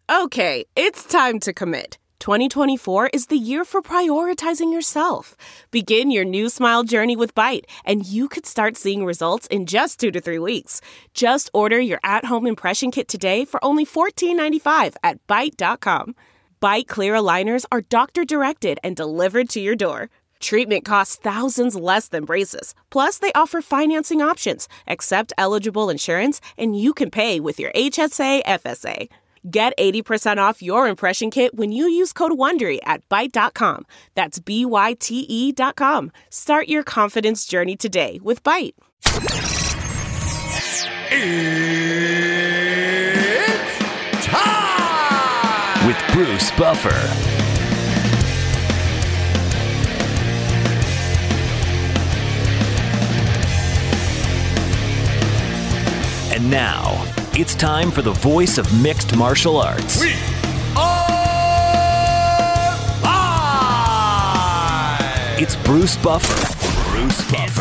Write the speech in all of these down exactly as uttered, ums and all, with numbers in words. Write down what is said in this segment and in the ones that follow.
Okay, it's time to commit. twenty twenty-four is the year for prioritizing yourself. Begin your new smile journey with Byte, and you could start seeing results in just two to three weeks. Just order your at-home impression kit today for only fourteen ninety-five at byte dot com. Byte clear aligners are doctor-directed and delivered to your door. Treatment costs thousands less than braces. Plus, they offer financing options, accept eligible insurance, and you can pay with your H S A F S A. Get eighty percent off your impression kit when you use code WONDERY at byte dot com. That's B Y T E dot com. Start your confidence journey today with Byte. It's time! With Bruce Buffer. And now, it's time for the voice of mixed martial arts. We are live! It's Bruce Buffer. Bruce Buffer.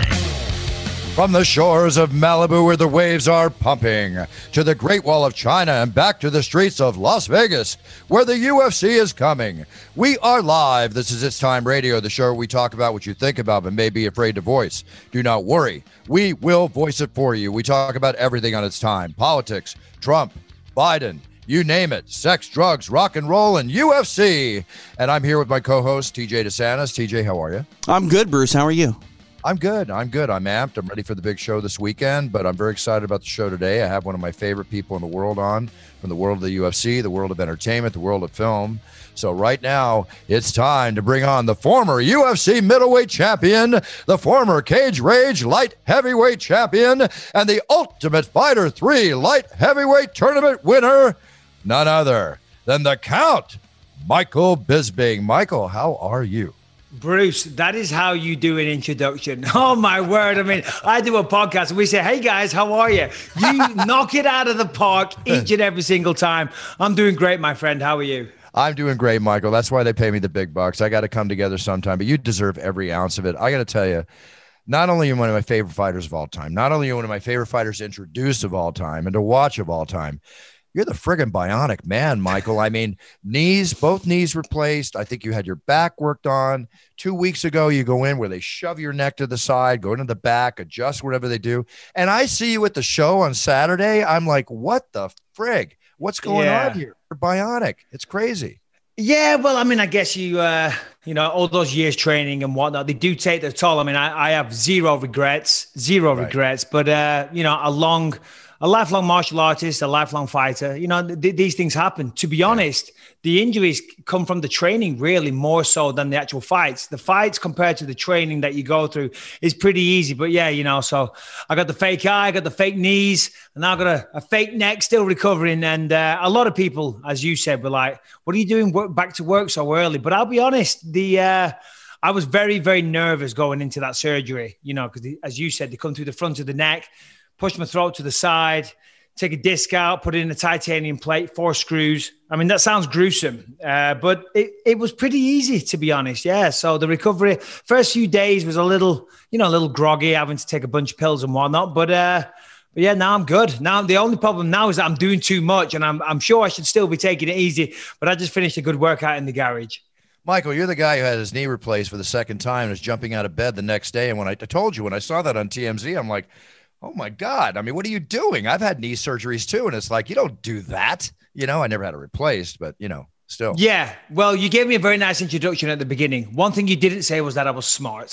From the shores of Malibu where the waves are pumping, to the Great Wall of China and back to the streets of Las Vegas where the U F C is coming. We are live. This is It's Time Radio, the show where we talk about what you think about but may be afraid to voice. Do not worry. We will voice it for you. We talk about everything on It's Time. Politics, Trump, Biden, you name it. Sex, drugs, rock and roll, and U F C. And I'm here with my co-host, T J DeSantis. T J, how are you? I'm good, Bruce. How are you? I'm good. I'm good. I'm amped. I'm ready for the big show this weekend, but I'm very excited about the show today. I have one of my favorite people in the world on, from the world of the U F C, the world of entertainment, the world of film. So right now, it's time to bring on the former U F C middleweight champion, the former Cage Rage light heavyweight champion, and the Ultimate Fighter three light heavyweight tournament winner, none other than the Count, Michael Bisping. Michael, how are you? Bruce, that is how you do an introduction. Oh, my word. I mean, I do a podcast and we say, hey, guys, how are you? You knock it out of the park each and every single time. I'm doing great, my friend. How are you? I'm doing great, Michael. That's why they pay me the big bucks. I got to come together sometime, but you deserve every ounce of it. I got to tell you, not only are you one of my favorite fighters of all time, not only are you one of my favorite fighters introduced of all time and to watch of all time, you're the friggin' bionic man, Michael. I mean, knees, both knees replaced. I think you had your back worked on. Two weeks ago, you go in where they shove your neck to the side, go into the back, adjust whatever they do. And I see you at the show on Saturday. I'm like, what the frig? What's going Yeah. on here? You're bionic. It's crazy. Yeah, well, I mean, I guess you, uh, you know, all those years training and whatnot, they do take their toll. I mean, I, I have zero regrets, zero Right. regrets, but, uh, you know, a long, a lifelong martial artist, a lifelong fighter, you know, th- these things happen. To be honest, the injuries come from the training really more so than the actual fights. The fights compared to the training that you go through is pretty easy. But yeah, you know, so I got the fake eye, I got the fake knees, and now I got a, a fake neck still recovering. And uh, a lot of people, as you said, were like, what are you doing work, back to work so early? But I'll be honest, the uh, I was very, very nervous going into that surgery, you know, because as you said, they come through the front of the neck, push my throat to the side, take a disc out, put it in a titanium plate, four screws. I mean, that sounds gruesome, uh, but it, it was pretty easy, to be honest. Yeah. So the recovery, first few days was a little, you know, a little groggy, having to take a bunch of pills and whatnot. But, uh, but yeah, now I'm good. Now the only problem now is that I'm doing too much, and I'm I'm sure I should still be taking it easy. But I just finished a good workout in the garage. Michael, you're the guy who had his knee replaced for the second time and was jumping out of bed the next day. And when I, I told you, when I saw that on T M Z, I'm like, oh my God. I mean, what are you doing? I've had knee surgeries too. And it's like, you don't do that. You know, I never had it replaced, but you know, still. Yeah. Well, you gave me a very nice introduction at the beginning. One thing you didn't say was that I was smart.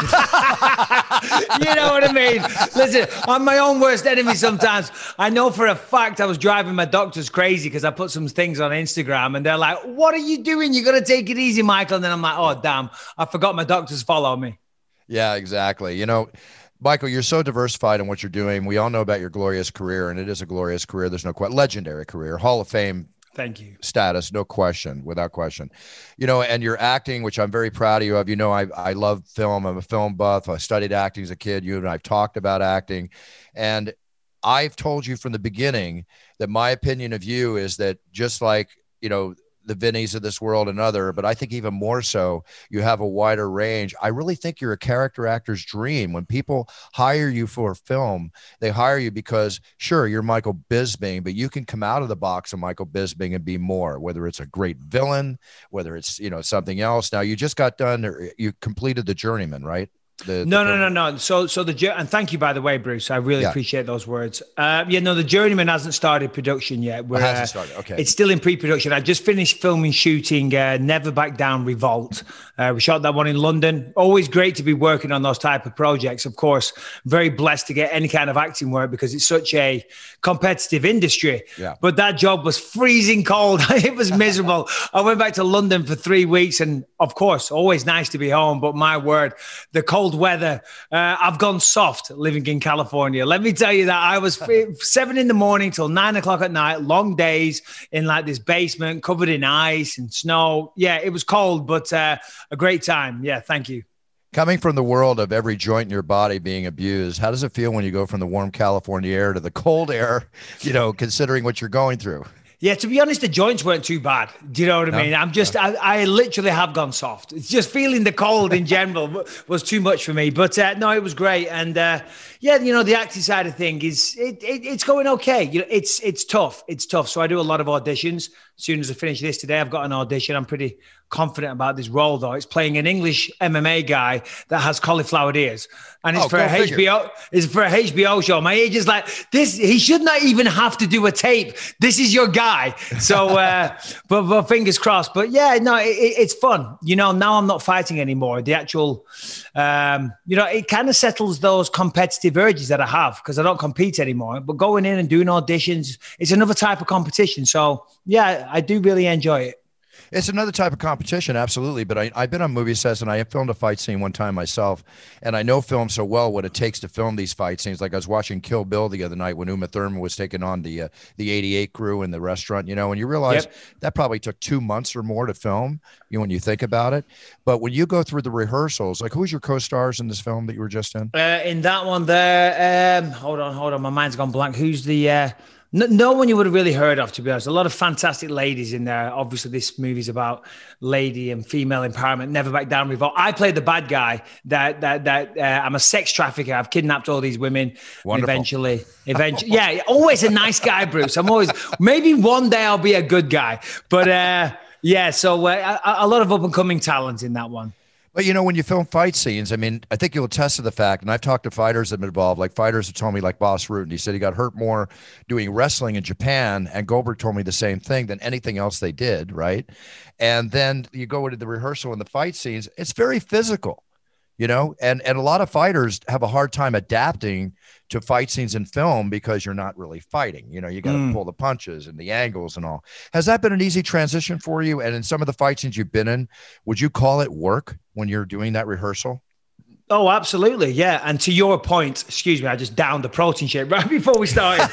You know what I mean? Listen, I'm my own worst enemy sometimes. I know for a fact I was driving my doctors crazy because I put some things on Instagram and they're like, what are you doing? You got to take it easy, Michael. And then I'm like, oh, damn, I forgot my doctors follow me. Yeah, exactly. You know, Michael, you're so diversified in what you're doing. We all know about your glorious career, and it is a glorious career. There's no question. Legendary career, Hall of Fame. Thank you. Status, no question, without question. You know, and your acting, which I'm very proud of you of. You know, I I love film. I'm a film buff. I studied acting as a kid. You and I've talked about acting, and I've told you from the beginning that my opinion of you is that just like, you know, the Vinnies of this world and other, but I think even more so, you have a wider range. I really think you're a character actor's dream. When people hire you for a film, they hire you because, sure, you're Michael Bisping, but you can come out of the box of Michael Bisping and be more, whether it's a great villain, whether it's, you know, something else. Now, you just got done, or you completed The Journeyman, right? The, no, the no, no, no. So, so the and thank you, by the way, Bruce. I really yeah. appreciate those words. Uh, yeah, no, The Journeyman hasn't started production yet. We're, it hasn't started. Okay, it's still in pre-production. I just finished filming, shooting uh, Never Back Down, Revolt. Uh, we shot that one in London. Always great to be working on those type of projects. Of course, very blessed to get any kind of acting work because it's such a competitive industry. Yeah. But that job was freezing cold. It was miserable. I went back to London for three weeks, and of course, always nice to be home. But my word, the cold weather. Uh, I've gone soft living in California. Let me tell you that I was seven in the morning till nine o'clock at night, long days in like this basement covered in ice and snow. Yeah, it was cold, but uh, a great time. Yeah, thank you. Coming from the world of every joint in your body being abused, how does it feel when you go from the warm California air to the cold air, you know, considering what you're going through? Yeah, to be honest, the joints weren't too bad. Do you know what I mean? No, I'm just, no. I, I literally have gone soft. It's just feeling the cold in general was too much for me. But uh, no, it was great. And uh, yeah, you know, the acting side of thing is, it, it, it's going okay. You know, it's it's tough. It's tough. So I do a lot of auditions. As soon as I finish this today, I've got an audition. I'm pretty confident about this role, though. It's playing an English M M A guy that has cauliflower ears. And it's oh, for a figure. H B O. It's for a H B O show. My agent's like, this, he should not even have to do a tape. This is your guy. So, uh, but, but fingers crossed. But yeah, no, it, it's fun. You know, now I'm not fighting anymore. The actual, um, you know, it kind of settles those competitive urges that I have because I don't compete anymore. But going in and doing auditions, it's another type of competition. So yeah, I do really enjoy it. It's another type of competition, absolutely. But I, I've been on movie sets, and I filmed a fight scene one time myself, and I know film so well what it takes to film these fight scenes. Like I was watching Kill Bill the other night when Uma Thurman was taking on the uh, the eighty-eight crew in the restaurant, you know, and you realize yep. that probably took two months or more to film, you know, when you think about it. But when you go through the rehearsals, like who's your co-stars in this film that you were just in? Uh, in that one there, um, hold on, hold on, my mind's gone blank. Who's the... Uh... No, no one you would have really heard of, to be honest. A lot of fantastic ladies in there. Obviously, this movie's about lady and female empowerment. Never Back Down, Revolt. I played the bad guy. That that that uh, I'm a sex trafficker. I've kidnapped all these women. Wonderful. Eventually, eventually, yeah. Always a nice guy, Bruce. I'm always. Maybe one day I'll be a good guy. But uh, yeah, so uh, a, a lot of up and coming talent in that one. But, you know, when you film fight scenes, I mean, I think you'll attest to the fact, and I've talked to fighters that have been involved, like fighters have told me, like Bas Rutten, he said he got hurt more doing wrestling in Japan, and Goldberg told me the same thing, than anything else they did, right? And then you go into the rehearsal and the fight scenes, it's very physical, you know, and, and a lot of fighters have a hard time adapting to fight scenes in film because you're not really fighting. You know, you got to mm. pull the punches and the angles and all. Has that been an easy transition for you? And in some of the fight scenes you've been in, would you call it work when you're doing that rehearsal? Oh, absolutely. Yeah. And to your point, excuse me, I just downed the protein shake right before we started.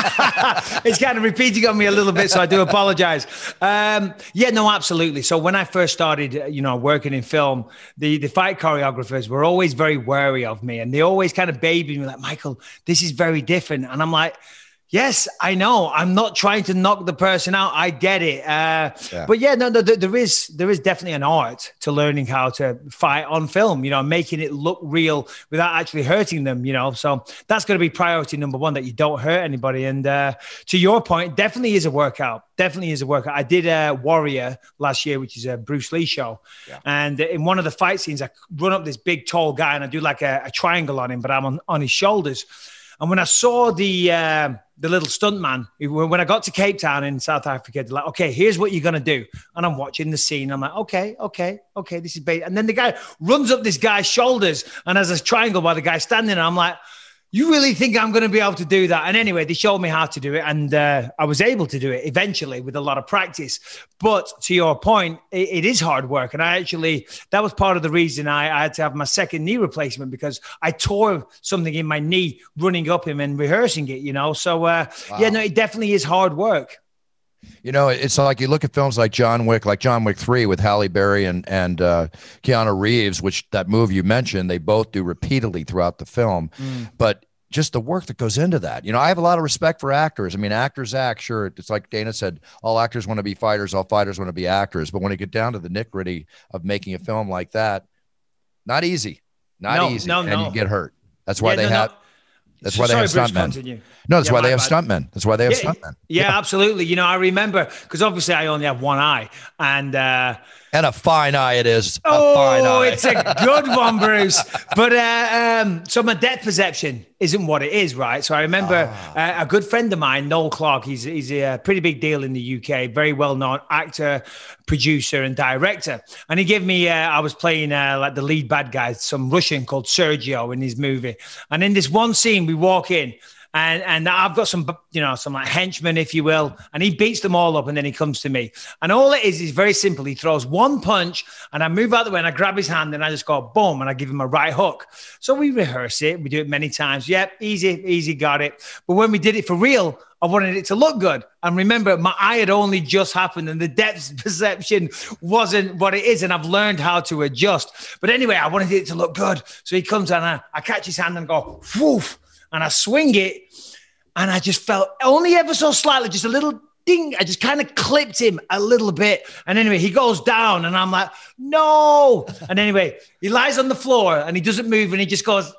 It's kind of repeating on me a little bit, so I do apologize. Um, yeah, no, absolutely. So when I first started, you know, working in film, the, the fight choreographers were always very wary of me, and they always kind of babied me like, Michael, this is very different. And I'm like, yes, I know. I'm not trying to knock the person out. I get it. Uh, yeah. But yeah, no, no, there is there is definitely an art to learning how to fight on film, you know, making it look real without actually hurting them, you know. So that's going to be priority number one, that you don't hurt anybody. And uh, to your point, definitely is a workout. Definitely is a workout. I did a Warrior last year, which is a Bruce Lee show. Yeah. And in one of the fight scenes, I run up this big, tall guy and I do like a, a triangle on him, but I'm on, on his shoulders. And when I saw the uh, the little stuntman, when I got to Cape Town in South Africa, they're like, okay, here's what you're going to do. And I'm watching the scene. I'm like, okay, okay, okay, this is bait. And then the guy runs up this guy's shoulders and has a triangle by the guy standing. And I'm like, you really think I'm going to be able to do that? And anyway, they showed me how to do it. And uh, I was able to do it eventually with a lot of practice. But to your point, it, it is hard work. And I actually, that was part of the reason I, I had to have my second knee replacement, because I tore something in my knee running up him and rehearsing it, you know? So uh, wow. yeah, no, it definitely is hard work. You know, it's like you look at films like John Wick, like John Wick three with Halle Berry and, and uh, Keanu Reeves, which that movie you mentioned, they both do repeatedly throughout the film. Mm. But just the work that goes into that. You know, I have a lot of respect for actors. I mean, actors act, sure. It's like Dana said, all actors want to be fighters, all fighters want to be actors. But when you get down to the nitty gritty of making a film like that, not easy, not no, easy. No, and no. you get hurt. That's why yeah, they no, have, no. that's so, why they sorry, have Bruce, stuntmen. continue. No, that's yeah, why they have bad. stuntmen. That's why they have yeah, stuntmen. Yeah, yeah, absolutely. You know, I remember, because obviously I only have one eye. And, uh, And a fine eye it is. A oh, fine eye. it's a good one, Bruce. But uh, um, so my depth perception isn't what it is, right? So I remember ah. uh, a good friend of mine, Noel Clarke. He's he's a pretty big deal in the U K, very well known actor, producer, and director. And he gave me, uh, I was playing uh, like the lead bad guy, some Russian called Sergio in his movie. And in this one scene, we walk in. And and I've got some, you know, some like henchmen, if you will. And he beats them all up and then he comes to me. And all it is is very simple. He throws one punch and I move out the way and I grab his hand and I just go boom and I give him a right hook. So we rehearse it. We do it many times. Yep, easy, easy, got it. But when we did it for real, I wanted it to look good. And remember, my eye had only just happened and the depth perception wasn't what it is. And I've learned how to adjust. But anyway, I wanted it to look good. So he comes and I, I catch his hand and go, woof. And I swing it, and I just felt only ever so slightly, just a little ding. I just kind of clipped him a little bit. And anyway, he goes down, and I'm like, no. And anyway, he lies on the floor, and he doesn't move, and he just goes,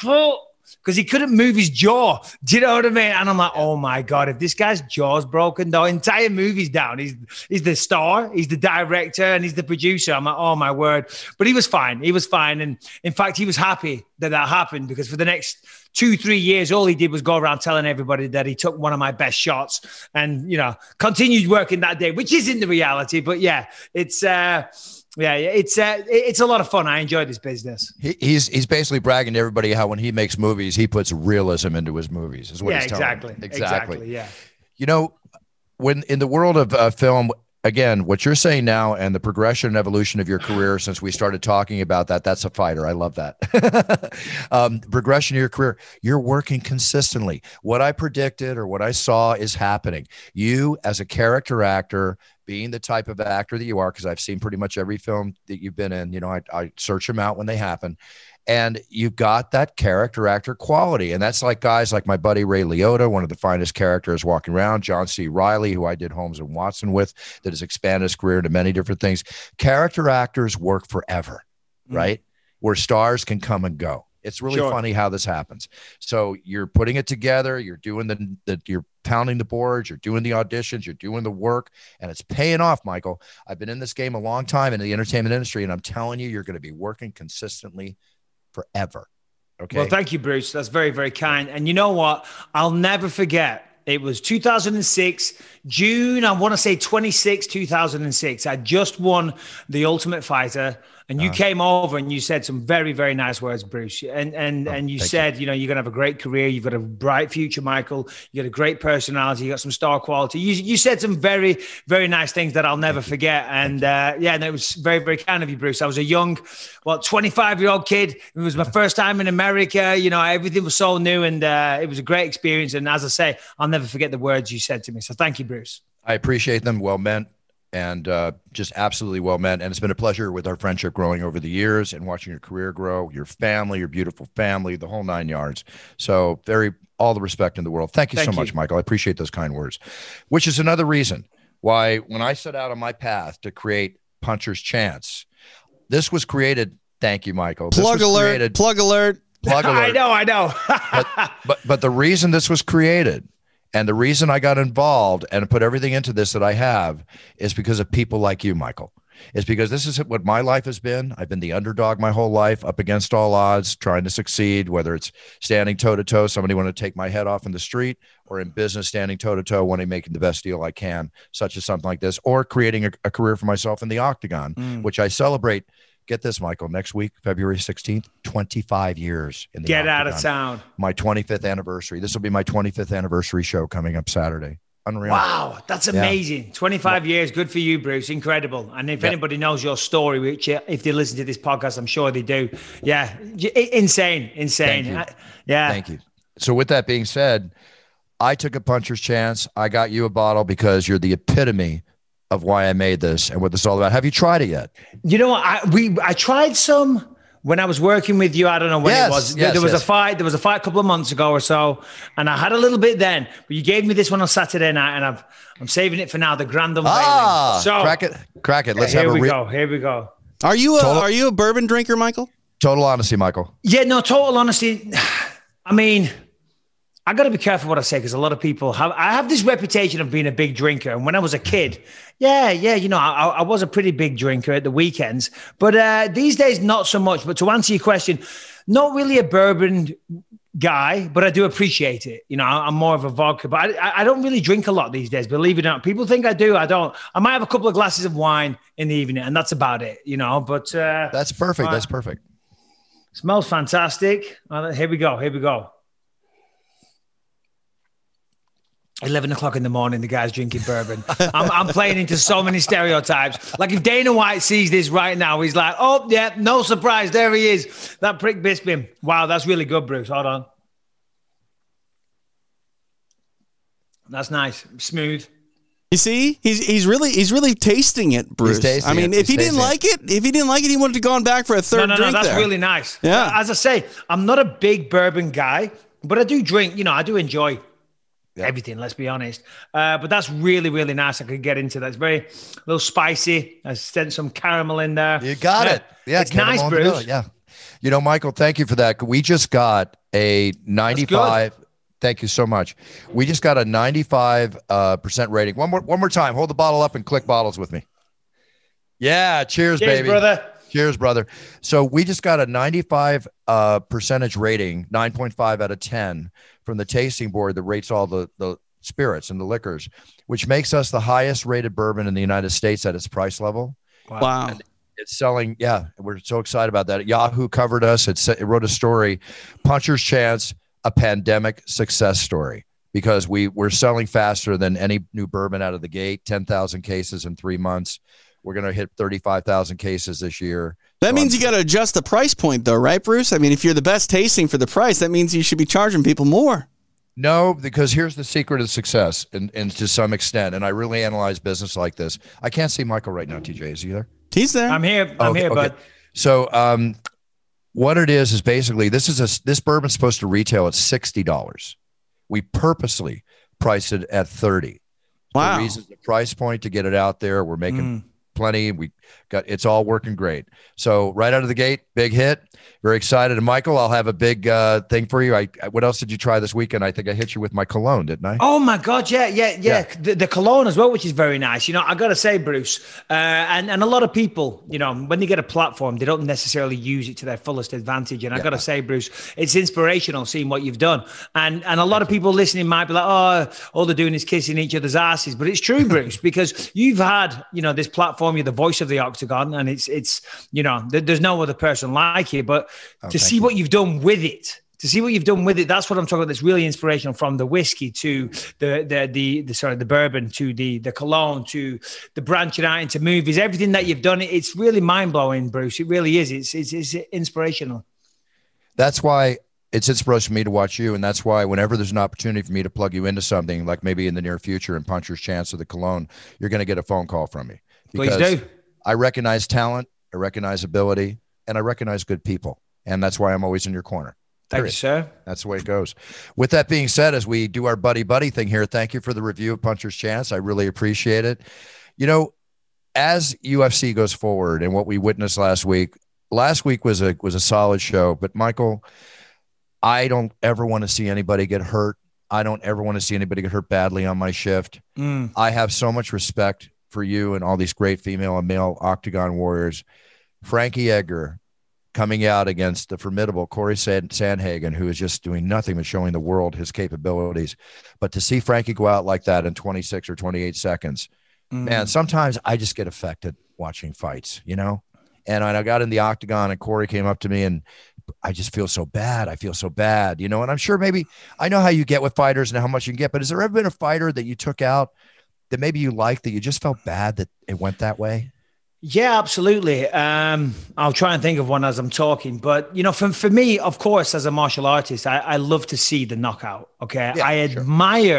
because he couldn't move his jaw. Do you know what I mean? And I'm like, oh, my God, if this guy's jaw's broken, the entire movie's down. He's, he's the star, he's the director, and he's the producer. I'm like, oh, my word. But he was fine. He was fine. And, in fact, he was happy that that happened because for the next two, three years, all he did was go around telling everybody that he took one of my best shots and, you know, continued working that day, which isn't the reality. But, yeah, it's uh, yeah, it's uh, it's a lot of fun. I enjoy this business. He, he's he's basically bragging to everybody how when he makes movies, he puts realism into his movies. Is what yeah, he's telling exactly. them. Exactly. Exactly. Yeah. You know, when in the world of uh, film, again, what you're saying now and the progression and evolution of your career since we started talking about that, that's a fighter. I love that. um, progression of your career, you're working consistently. What I predicted or what I saw is happening. You as a character actor, being the type of actor that you are, because I've seen pretty much every film that you've been in, you know, I, I search them out when they happen. And you got that character actor quality. And that's like guys like my buddy Ray Liotta, one of the finest characters walking around, John C. Reilly, who I did Holmes and Watson with, that has expanded his career into many different things. Character actors work forever, mm-hmm. right? Where stars can come and go. It's really sure. funny how this happens. So you're putting it together. You're doing the, the, you're pounding the boards. You're doing the auditions. You're doing the work, and it's paying off, Michael. I've been in this game a long time in the entertainment industry, and I'm telling you, you're going to be working consistently forever. Okay. Well, thank you, Bruce. That's very, very kind. And you know what? I'll never forget. It was two thousand six, June, I want to say twenty-sixth, two thousand six. I just won the Ultimate Fighter. And you uh, came over and you said some very, very nice words, Bruce. And and oh, and you said, you. you know, you're going to have a great career. You've got a bright future, Michael. You got a great personality. You got some star quality. You you said some very, very nice things that I'll never thank forget. You. And uh, yeah, and it was very, very kind of you, Bruce. I was a young, well, twenty-five-year-old kid. It was my first time in America. You know, everything was so new and uh, it was a great experience. And as I say, I'll never forget the words you said to me. So thank you, Bruce. I appreciate them. Well meant. And uh, just absolutely well meant. And it's been a pleasure with our friendship growing over the years and watching your career grow, your family, your beautiful family, the whole nine yards. So very, all the respect in the world. Thank you Thank so you. much, Michael. I appreciate those kind words, which is another reason why when I set out on my path to create Puncher's Chance, this was created. Thank you, Michael. This plug alert, created, plug alert, plug alert. I know, I know. but, but, but the reason this was created and the reason I got involved and put everything into this that I have is because of people like you, Michael. It's because this is what my life has been. I've been the underdog my whole life, up against all odds, trying to succeed, whether it's standing toe-to-toe, somebody want to take my head off in the street, or in business, standing toe-to-toe, wanting to make the best deal I can, such as something like this, or creating a, a career for myself in the octagon, mm. which I celebrate. Get this, Michael, next week, February sixteenth, twenty-five years in the Get octagon. Out of town. My twenty-fifth anniversary. This will be my twenty-fifth anniversary show coming up Saturday. Unreal. Wow, that's amazing. Yeah. twenty-five yeah. years. Good for you, Bruce. Incredible. And if yeah. anybody knows your story, which if they listen to this podcast, I'm sure they do. Yeah. Insane. Insane. Thank you. Yeah. Thank you. So with that being said, I took a Puncher's Chance. I got you a bottle because you're the epitome of why I made this and what this is all about. Have you tried it yet? You know, I we I tried some when I was working with you, I don't know when yes, it was. Yes, there was yes. a fight. There was a fight a couple of months ago or so, and I had a little bit then. But you gave me this one on Saturday night, and I've I'm saving it for now. The grand unveiling. Ah, so crack it, crack it. Let's here have a we re- go. Here we go. Are you a Total- Are you a bourbon drinker, Michael? Total honesty, Michael. Yeah, no. Total honesty. I mean, I got to be careful what I say because a lot of people have. I have this reputation of being a big drinker, and when I was a kid, yeah, yeah, you know, I, I was a pretty big drinker at the weekends. But uh, these days, not so much. But to answer your question, not really a bourbon guy, but I do appreciate it. You know, I'm more of a vodka, but I, I don't really drink a lot these days. Believe it or not, people think I do. I don't. I might have a couple of glasses of wine in the evening, and that's about it. You know, but uh, That's perfect. uh, That's perfect. smells fantastic. Uh, here we go. Here we go. eleven o'clock in the morning, the guy's drinking bourbon. I'm, I'm playing into so many stereotypes. Like if Dana White sees this right now, he's like, oh, yeah, no surprise. There he is. That prick Bisping. Wow, that's really good, Bruce. Hold on. That's nice. Smooth. You see, he's he's really he's really tasting it, Bruce. tasting I mean, it. if he He's didn't tasting like it, if he didn't like it, he would have gone back for a third No, no, drink no, that's there. really nice. Yeah. As I say, I'm not a big bourbon guy, but I do drink, you know, I do enjoy everything, let's be honest. Uh, but that's really, really nice. I could get into that. It's very a little spicy. I sent some caramel in there. You got Yeah. it. Yeah, It's caramel nice, and Bruce. vanilla, Yeah. You know, Michael, thank you for that. We just got a ninety-five. Thank you so much. We just got a ninety-five uh, percent rating. One more, one more time. Hold the bottle up and click bottles with me. Yeah. Cheers, Cheers, baby. brother. Cheers, brother. So we just got a ninety-five uh, percentage rating, nine point five out of ten from the tasting board that rates all the, the spirits and the liquors, which makes us the highest rated bourbon in the United States at its price level. Wow. Wow. And it's selling. Yeah. We're so excited about that. Yahoo covered us. It, sa- it wrote a story, Puncher's Chance, a pandemic success story, because we we're selling faster than any new bourbon out of the gate, ten thousand cases in three months. We're going to hit thirty-five thousand cases this year. That So means I'm- you got to adjust the price point, though, right, Bruce? I mean, if you're the best tasting for the price, that means you should be charging people more. No, because here's the secret of success, and, and to some extent, and I really analyze business like this. I can't see Michael right now, T J. Is he there? He's there. I'm here. I'm Okay, here, okay. bud. So um, what it is is basically this is a this bourbon's supposed to retail at sixty dollars. We purposely priced it at thirty. Wow. For reasons, the price point to get it out there. We're making plenty. We got it's all working great. So right out of the gate, big hit. Very excited. And Michael, I'll have a big uh, thing for you. I, I what else did you try this weekend? I think I hit you with my cologne, didn't I? Oh my God, yeah, yeah, yeah. Yeah. The, the cologne as well, which is very nice. You know, I gotta say, Bruce, uh, and and a lot of people, you know, when they get a platform, they don't necessarily use it to their fullest advantage. And I gotta say, Bruce, it's inspirational seeing what you've done. And and a lot of people listening might be like, oh, all they're doing is kissing each other's asses. But it's true, Bruce, because you've had, you know, this platform. You're the voice of the Octagon, and it's it's you know, th- there's no other person like you. But Oh, to thank see you. what you've done with it. To see what you've done with it, that's what I'm talking about. That's really inspirational, from the whiskey to the the the, the sorry the bourbon to the the cologne to the branching out into movies. Everything that you've done, it's really mind blowing, Bruce. It really is. It's it's, it's inspirational. That's why it's inspirational for me to watch you, and that's why whenever there's an opportunity for me to plug you into something, like maybe in the near future in Puncher's Chance or the cologne, you're going to get a phone call from me. Please Because do. I recognize talent, I recognize ability, and I recognize good people, and that's why I'm always in your corner. Thank you, Period. sir. That's the way it goes. With that being said, as we do our buddy buddy thing here, thank you for the review of Puncher's Chance. I really appreciate it. You know, as U F C goes forward and what we witnessed last week, last week was a was a solid show. But Michael, I don't ever want to see anybody get hurt. I don't ever want to see anybody get hurt badly on my shift. Mm. I have so much respect for you and all these great female and male Octagon warriors. Frankie Edgar coming out against the formidable Corey Sand- Sandhagen, who is just doing nothing but showing the world his capabilities. But to see Frankie go out like that in twenty-six or twenty-eight seconds, Mm. man, sometimes I just get affected watching fights, you know? And I got in the Octagon and Corey came up to me and I just feel so bad. I feel so bad, you know? And I'm sure maybe I know how you get with fighters and how much you can get, but has there ever been a fighter that you took out that maybe you liked, that you just felt bad that it went that way? Yeah, absolutely. Um, I'll try and think of one as I'm talking. But, you know, for, for me, of course, as a martial artist, I, I love to see the knockout. Okay. Yeah, I sure. admire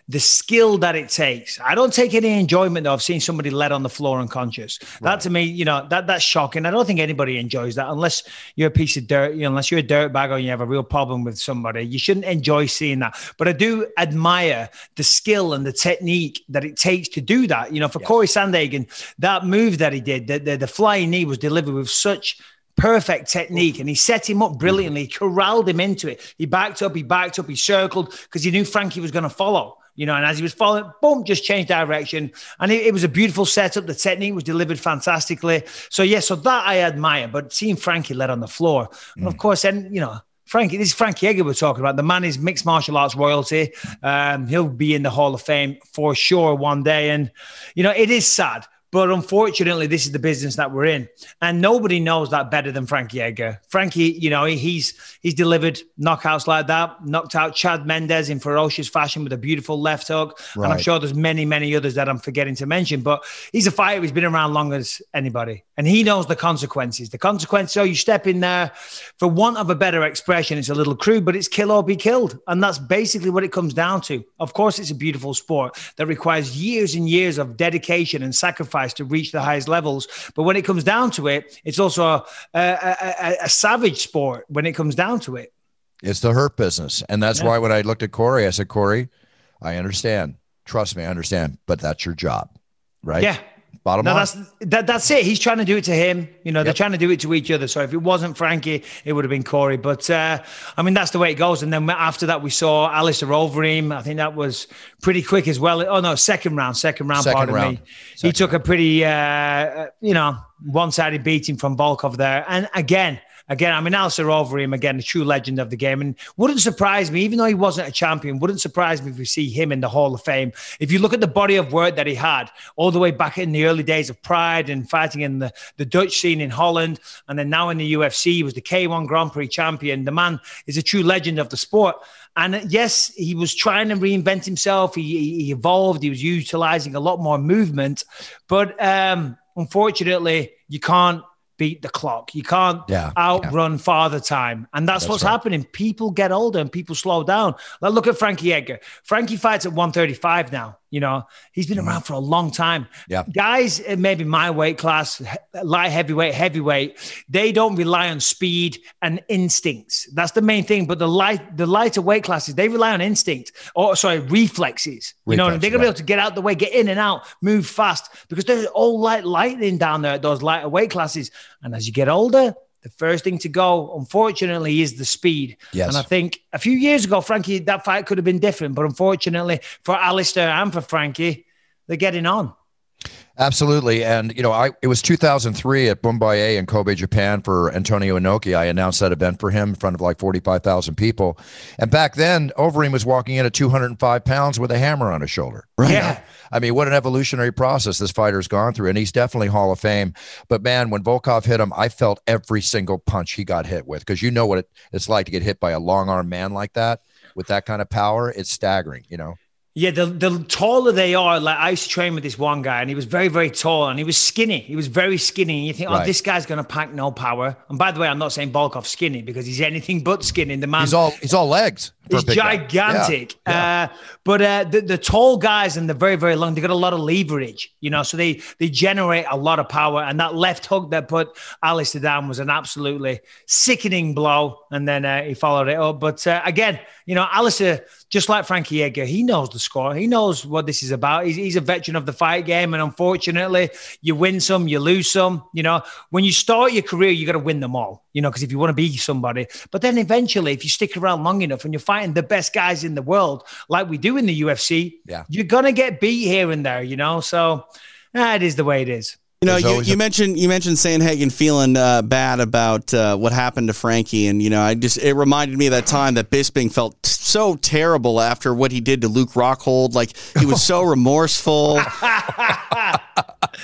the skill that it takes. I don't take any enjoyment though, of seeing somebody led on the floor unconscious. Right. That to me, you know, that that's shocking. I don't think anybody enjoys that unless you're a piece of dirt, you know, unless you're a dirtbag or you have a real problem with somebody. You shouldn't enjoy seeing that. But I do admire the skill and the technique that it takes to do that. You know, for yes. Corey Sandhagen, that move that he did, the, the, the flying knee was delivered with such perfect technique, and he set him up brilliantly, corralled him into it. He backed up, he backed up, he circled because he knew Frankie was going to follow, you know, and as he was following, boom, just changed direction. And it, it was a beautiful setup. The technique was delivered fantastically. So, yeah, so that I admire, but seeing Frankie led on the floor, mm. and of course, then, you know, Frankie, this is Frankie Edgar we're talking about. The man is mixed martial arts royalty. Um, he'll be in the Hall of Fame for sure one day. And, you know, it is sad. But unfortunately, this is the business that we're in. And nobody knows that better than Frankie Edgar. Frankie, you know, he's he's delivered knockouts like that, knocked out Chad Mendes in ferocious fashion with a beautiful left hook. Right. And I'm sure there's many, many others that I'm forgetting to mention. But he's a fighter who's been around long as anybody. And he knows the consequences. The consequences are you step in there, for want of a better expression, it's a little crude, but it's kill or be killed. And that's basically what it comes down to. Of course, it's a beautiful sport that requires years and years of dedication and sacrifice to reach the highest levels. But when it comes down to it, it's also a, a, a, a savage sport when it comes down to it. It's the hurt business. And that's yeah. why when I looked at Corey, I said, Corey, I understand. Trust me, I understand. But that's your job, right? Yeah. Bottom no, line. That's, that, that's it. He's trying to do it to him. You know, Yep. they're trying to do it to each other. So if it wasn't Frankie, it would have been Corey. But, uh, I mean, that's the way it goes. And then after that, we saw Alistair Overeem. I think that was pretty quick as well. Oh, no, second round, second round, Second pardon round. me. Second he took round. a pretty, uh, you know, one-sided beating from Volkov there. And again, Again, I mean, Alistair Overeem, again, a true legend of the game. And wouldn't surprise me, even though he wasn't a champion, wouldn't surprise me if we see him in the Hall of Fame. If you look at the body of work that he had all the way back in the early days of Pride and fighting in the, the Dutch scene in Holland, and then now in the U F C, he was the K one Grand Prix champion. The man is a true legend of the sport. And yes, he was trying to reinvent himself. He, he evolved. He was utilizing a lot more movement. But um, unfortunately, you can't beat the clock. You can't yeah, outrun yeah. father time. And that's, that's what's right. happening. People get older and people slow down. Like, look at Frankie Edgar. Frankie fights at one thirty-five now. You know, he's been around for a long time. Yeah. Guys, maybe my weight class, light heavyweight, heavyweight, they don't rely on speed and instincts. That's the main thing. But the light, the lighter weight classes, they rely on instinct or sorry, reflexes. You know, they're gonna be able to get out the way, get in and out, move fast because they're all like lightning down there at those lighter weight classes. And as you get older, the first thing to go, unfortunately, is the speed. Yes. And I think a few years ago, Frankie, that fight could have been different. But unfortunately, for Alistair and for Frankie, they're getting on. Absolutely. And, you know, I it was two thousand three at Bumbaye in Kobe, Japan for Antonio Inoki. I announced that event for him in front of like forty-five thousand people. And back then, Overeem was walking in at two hundred five pounds with a hammer on his shoulder. Right. Yeah. I mean, what an evolutionary process this fighter's gone through. And he's definitely Hall of Fame. But, man, when Volkov hit him, I felt every single punch he got hit with because you know what it, it's like to get hit by a long-arm man like that with that kind of power. It's staggering, you know. Yeah, the, the taller they are, like I used to train with this one guy and he was very, very tall and he was skinny. He was very skinny. And you think, right. oh, this guy's going to pack no power. And by the way, I'm not saying Volkov's skinny because he's anything but skinny. The man, he's all he's all legs. He's gigantic. Yeah. Yeah. Uh, but uh, the, the tall guys and the very, very long, they got a lot of leverage, you know, so they, they generate a lot of power. And that left hook that put Alistair down was an absolutely sickening blow. And then uh, he followed it up. But uh, again, you know, Alistair, just like Frankie Edgar, he knows the score. He knows what this is about. He's, he's a veteran of the fight game. And unfortunately, you win some, you lose some. You know, when you start your career, you got to win them all, you know, because if you want to be somebody. But then eventually, if you stick around long enough and you're fighting the best guys in the world, like we do in the U F C, yeah. you're going to get beat here and there, you know. So uh, it is the way it is. You know, you, you a- mentioned you mentioned Sandhagen feeling uh, bad about uh, what happened to Frankie, and you know, I just it reminded me of that time that Bisping felt so terrible after what he did to Luke Rockhold. Like he was so remorseful. I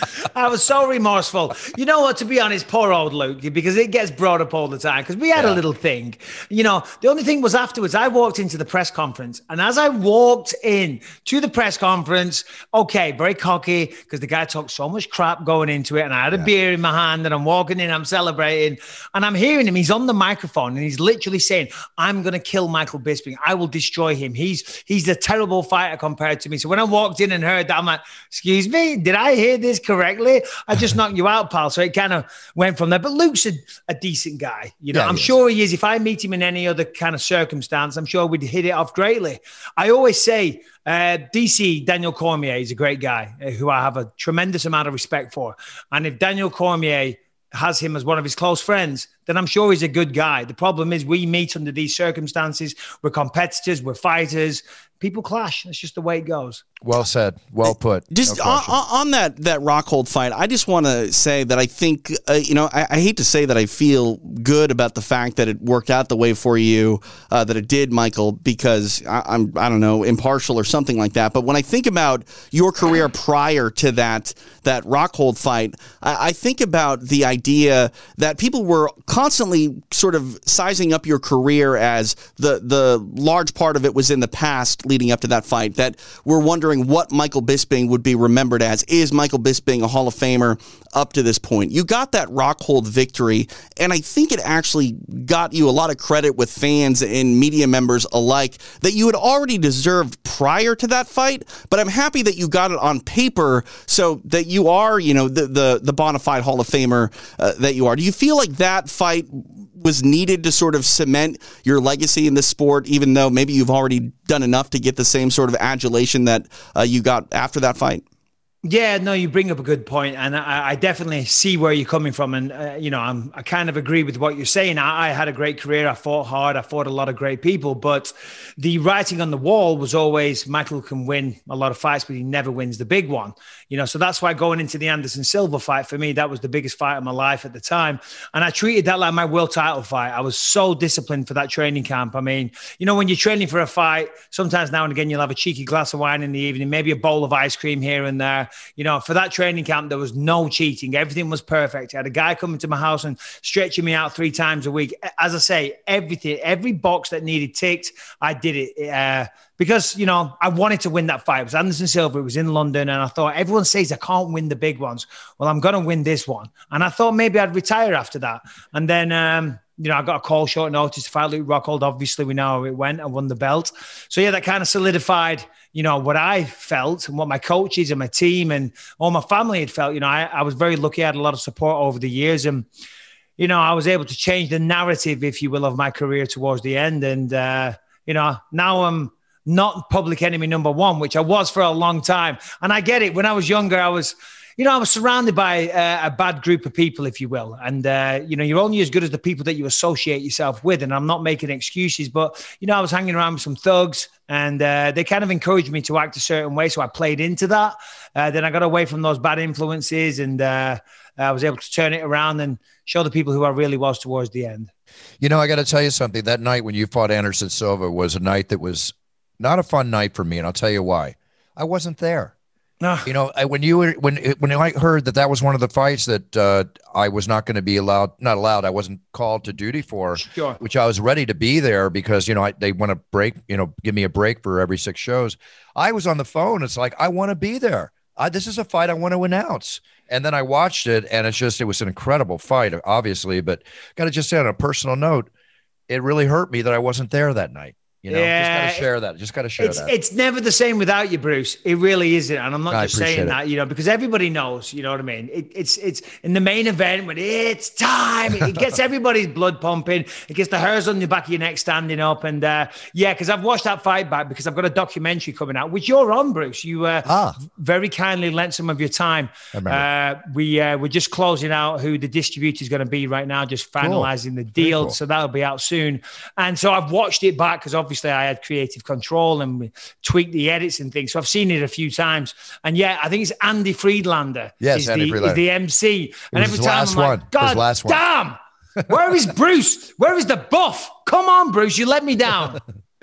I was so remorseful. You know what? To be honest, poor old Luke, because it gets brought up all the time. Because we had yeah. a little thing. You know, the only thing was afterwards, I walked into the press conference, and as I walked in to the press conference, okay, very cocky, because the guy talked so much crap going into it, and I had a yeah. beer in my hand, and I'm walking in, I'm celebrating, and I'm hearing him. He's on the microphone, and he's literally saying, "I'm going to kill Michael Bisping. I will destroy him. He's he's a terrible fighter compared to me." So when I walked in and heard that, I'm like, "Excuse me, did I hear this correctly? I just knocked you out, pal." So it kind of went from there. But Luke's a, a decent guy. You know, yeah, I'm he sure he is. If I meet him in any other kind of circumstance, I'm sure we'd hit it off greatly. I always say, uh, D C, Daniel Cormier is a great guy uh, who I have a tremendous amount of respect for. And if Daniel Cormier has him as one of his close friends, then I'm sure he's a good guy. The problem is we meet under these circumstances. We're competitors. We're fighters. People clash. That's just the way it goes. Well said. Well put. Just no on, on that that Rockhold fight, I just want to say that I think, uh, you know, I, I hate to say that I feel good about the fact that it worked out the way for you, uh, that it did, Michael, because I, I'm, I don't know, impartial or something like that. But when I think about your career prior to that, that Rockhold fight, I, I think about the idea that people were constantly sort of sizing up your career as the, the large part of it was in the past leading up to that fight, that we're wondering what Michael Bisping would be remembered as. Is Michael Bisping a Hall of Famer up to this point? You got that Rockhold victory, and I think it actually got you a lot of credit with fans and media members alike that you had already deserved prior to that fight, but I'm happy that you got it on paper so that you are, you know, the the, the bona fide Hall of Famer uh, that you are. Do you feel like that fight was needed to sort of cement your legacy in this sport, even though maybe you've already done enough to get the same sort of adulation that uh, you got after that fight? Yeah, no, you bring up a good point, and I, I definitely see where you're coming from, and uh, you know, I'm, I kind of agree with what you're saying. I, I had a great career. I fought hard. I fought a lot of great people, but the writing on the wall was always Michael can win a lot of fights, but he never wins the big one. You know, so that's why going into the Anderson Silva fight, for me, that was the biggest fight of my life at the time, and I treated that like my world title fight. I was so disciplined for that training camp. I mean, you know, when you're training for a fight, sometimes now and again you'll have a cheeky glass of wine in the evening, maybe a bowl of ice cream here and there. You know, for that training camp, there was no cheating. Everything was perfect. I had a guy coming to my house and stretching me out three times a week. As I say, everything, every box that needed ticked, I did it uh, because, you know, I wanted to win that fight. It was Anderson Silva. It was in London. And I thought, everyone says I can't win the big ones. Well, I'm going to win this one. And I thought maybe I'd retire after that. And then, um, you know, I got a call short notice to fight Luke Rockhold. Obviously, we know how it went. I won the belt. So, yeah, that kind of solidified, you know, what I felt and what my coaches and my team and all my family had felt. You know, I, I was very lucky. I had a lot of support over the years. And, you know, I was able to change the narrative, if you will, of my career towards the end. And, uh, you know, now I'm not public enemy number one, which I was for a long time. And I get it. When I was younger, I was... You know, I was surrounded by uh, a bad group of people, if you will. And, uh, you know, you're only as good as the people that you associate yourself with. And I'm not making excuses, but, you know, I was hanging around with some thugs and uh, they kind of encouraged me to act a certain way. So I played into that. Uh, then I got away from those bad influences and uh, I was able to turn it around and show the people who I really was towards the end. You know, I got to tell you something. That night when you fought Anderson Silva was a night that was not a fun night for me. And I'll tell you why. I wasn't there. No. You know, when you were when when I heard that that was one of the fights that uh, I was not going to be allowed, not allowed, I wasn't called to duty for, sure. which I was ready to be there because, you know, I, they want to break, you know, give me a break for every six shows. I was on the phone. It's like, I want to be there. I, this is a fight I want to announce. And then I watched it and it's just, it was an incredible fight, obviously, but got to just say on a personal note, it really hurt me that I wasn't there that night. You know, yeah, just got to share that. Just got to share it's, that. It's never the same without you, Bruce. It really isn't. And I'm not I just saying it. that, you know, because everybody knows, you know what I mean? It, it's it's in the main event when it's time, it gets everybody's blood pumping. It gets the hairs on the back of your neck standing up. And uh, yeah, because I've watched that fight back because I've got a documentary coming out, which you're on, Bruce. You uh, ah. very kindly lent some of your time. Uh, we, uh, we're just closing out who the distributor is going to be right now, just finalizing cool. the deal. Cool. So that'll be out soon. And so I've watched it back because obviously I had creative control and we tweaked the edits and things. So I've seen it a few times. And yeah, I think it's Andy Friedlander. Yes, is Andy the, Friedlander. Is the M C. And every time I'm one. like, God last one. damn, where is Bruce? Where is the buff? Come on, Bruce, you let me down.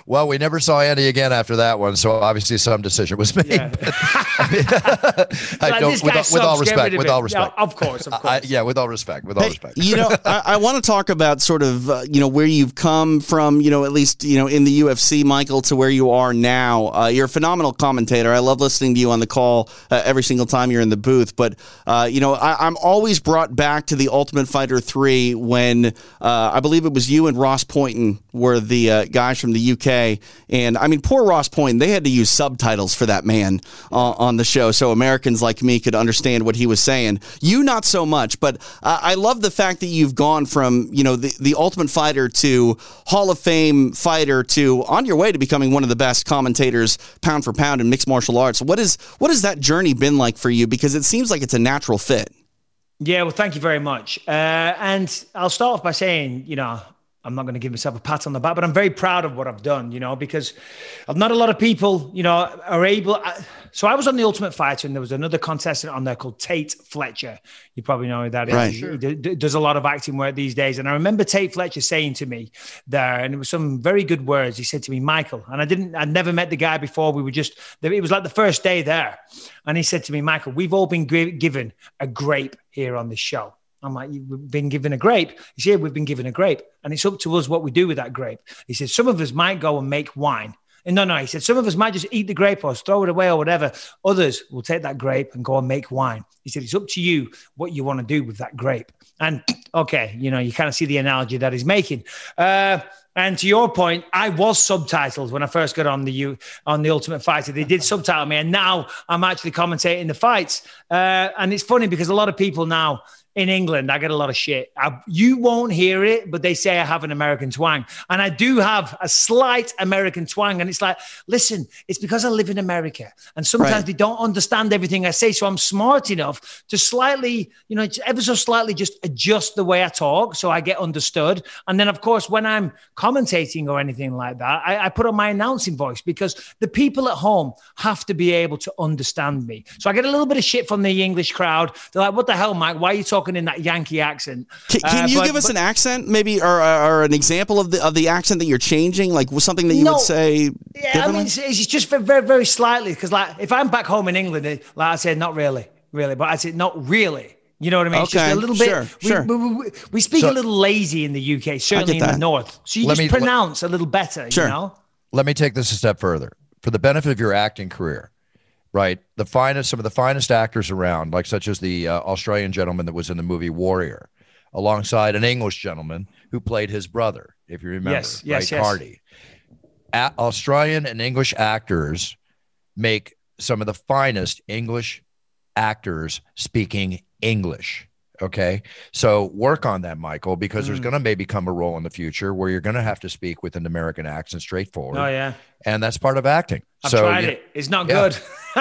Well, we never saw Andy again after that one, so obviously some decision was made. Yeah. But, I mean, I Like, don't, this with, guy all, with all sucks, get respect, rid of with him. all respect, Yeah, of course, of course. I, yeah, with all respect, with all Hey, respect. you know, I, I want to talk about sort of, uh, you know, where you've come from, you know, at least, you know, in the U F C, Michael, to where you are now. Uh, you're a phenomenal commentator. I love listening to you on the call uh, every single time you're in the booth. But, uh, you know, I, I'm always brought back to the Ultimate Fighter three when uh, I believe it was you and Ross Poynton were the uh, guys from the U K. And, I mean, poor Ross Poynton, they had to use subtitles for that man uh, on the show so Americans like me could understand what he was saying. You, not so much. But uh, I love the fact that you've gone from, you know, the, the Ultimate Fighter to Hall of Fame fighter to on your way to becoming one of the best commentators pound for pound in mixed martial arts. What is what has that journey been like for you? Because it seems like it's a natural fit. Yeah, well, thank you very much. Uh, and I'll start off by saying, you know, I'm not going to give myself a pat on the back, but I'm very proud of what I've done, you know, because not a lot of people, you know, are able. I, so I was on The Ultimate Fighter, and there was another contestant on there called Tate Fletcher. You probably know who that is. Right. He, he d- does a lot of acting work these days. And I remember Tate Fletcher saying to me there, and it was some very good words. He said to me, Michael, and I didn't, I'd never met the guy before. We were just, it was like the first day there. And he said to me, Michael, we've all been g- given a grape here on this show. I'm like, you've been given a grape? He said, yeah, we've been given a grape. And it's up to us what we do with that grape. He said, some of us might go and make wine. And no, no, he said, some of us might just eat the grape or throw it away or whatever. Others will take that grape and go and make wine. He said, it's up to you what you want to do with that grape. And okay, you know, you kind of see the analogy that he's making. Uh, And to your point, I was subtitled when I first got on the U, on the Ultimate Fighter. They did subtitle me, and now I'm actually commentating the fights. Uh, and it's funny because a lot of people now in England, I get a lot of shit. I, you won't hear it, but they say I have an American twang. And I do have a slight American twang. And it's like, listen, it's because I live in America. And sometimes Right. they don't understand everything I say. So I'm smart enough to slightly, you know, ever so slightly just adjust the way I talk so I get understood. And then, of course, when I'm commentating or anything like that, I, I put on my announcing voice because the people at home have to be able to understand me. So I get a little bit of shit from the English crowd. They're like, what the hell, Mike? Why are you talking in that Yankee accent? Can, can Uh, you but- give us but- an accent, maybe, or, or an example of the of the accent that you're changing, like something that you No. would say Yeah, I differently? mean, it's, it's just very, very, very slightly. Because, like, if I'm back home in England, it- like I said, not really, really, but I said not really. You know what I mean? It's Okay, just a little bit. sure, we, sure. we, we, we speak So- a little lazy in the U K, certainly in that. the north. So you Let just me- let- pronounce a little better. Sure. You know? Let me take this a step further. For the benefit of your acting career, right? The finest, some of the finest actors around, like such as the uh, Australian gentleman that was in the movie Warrior, alongside an English gentleman who played his brother, if you remember, Yes, yes, right? yes. Hardy. A- Australian and English actors make some of the finest English actors speaking English. Okay. So work on that, Michael, because there's going to maybe come a role in the future where you're going to have to speak with an American accent straightforward. Oh yeah. And that's part of acting. I've so tried you- it. It's not yeah. good.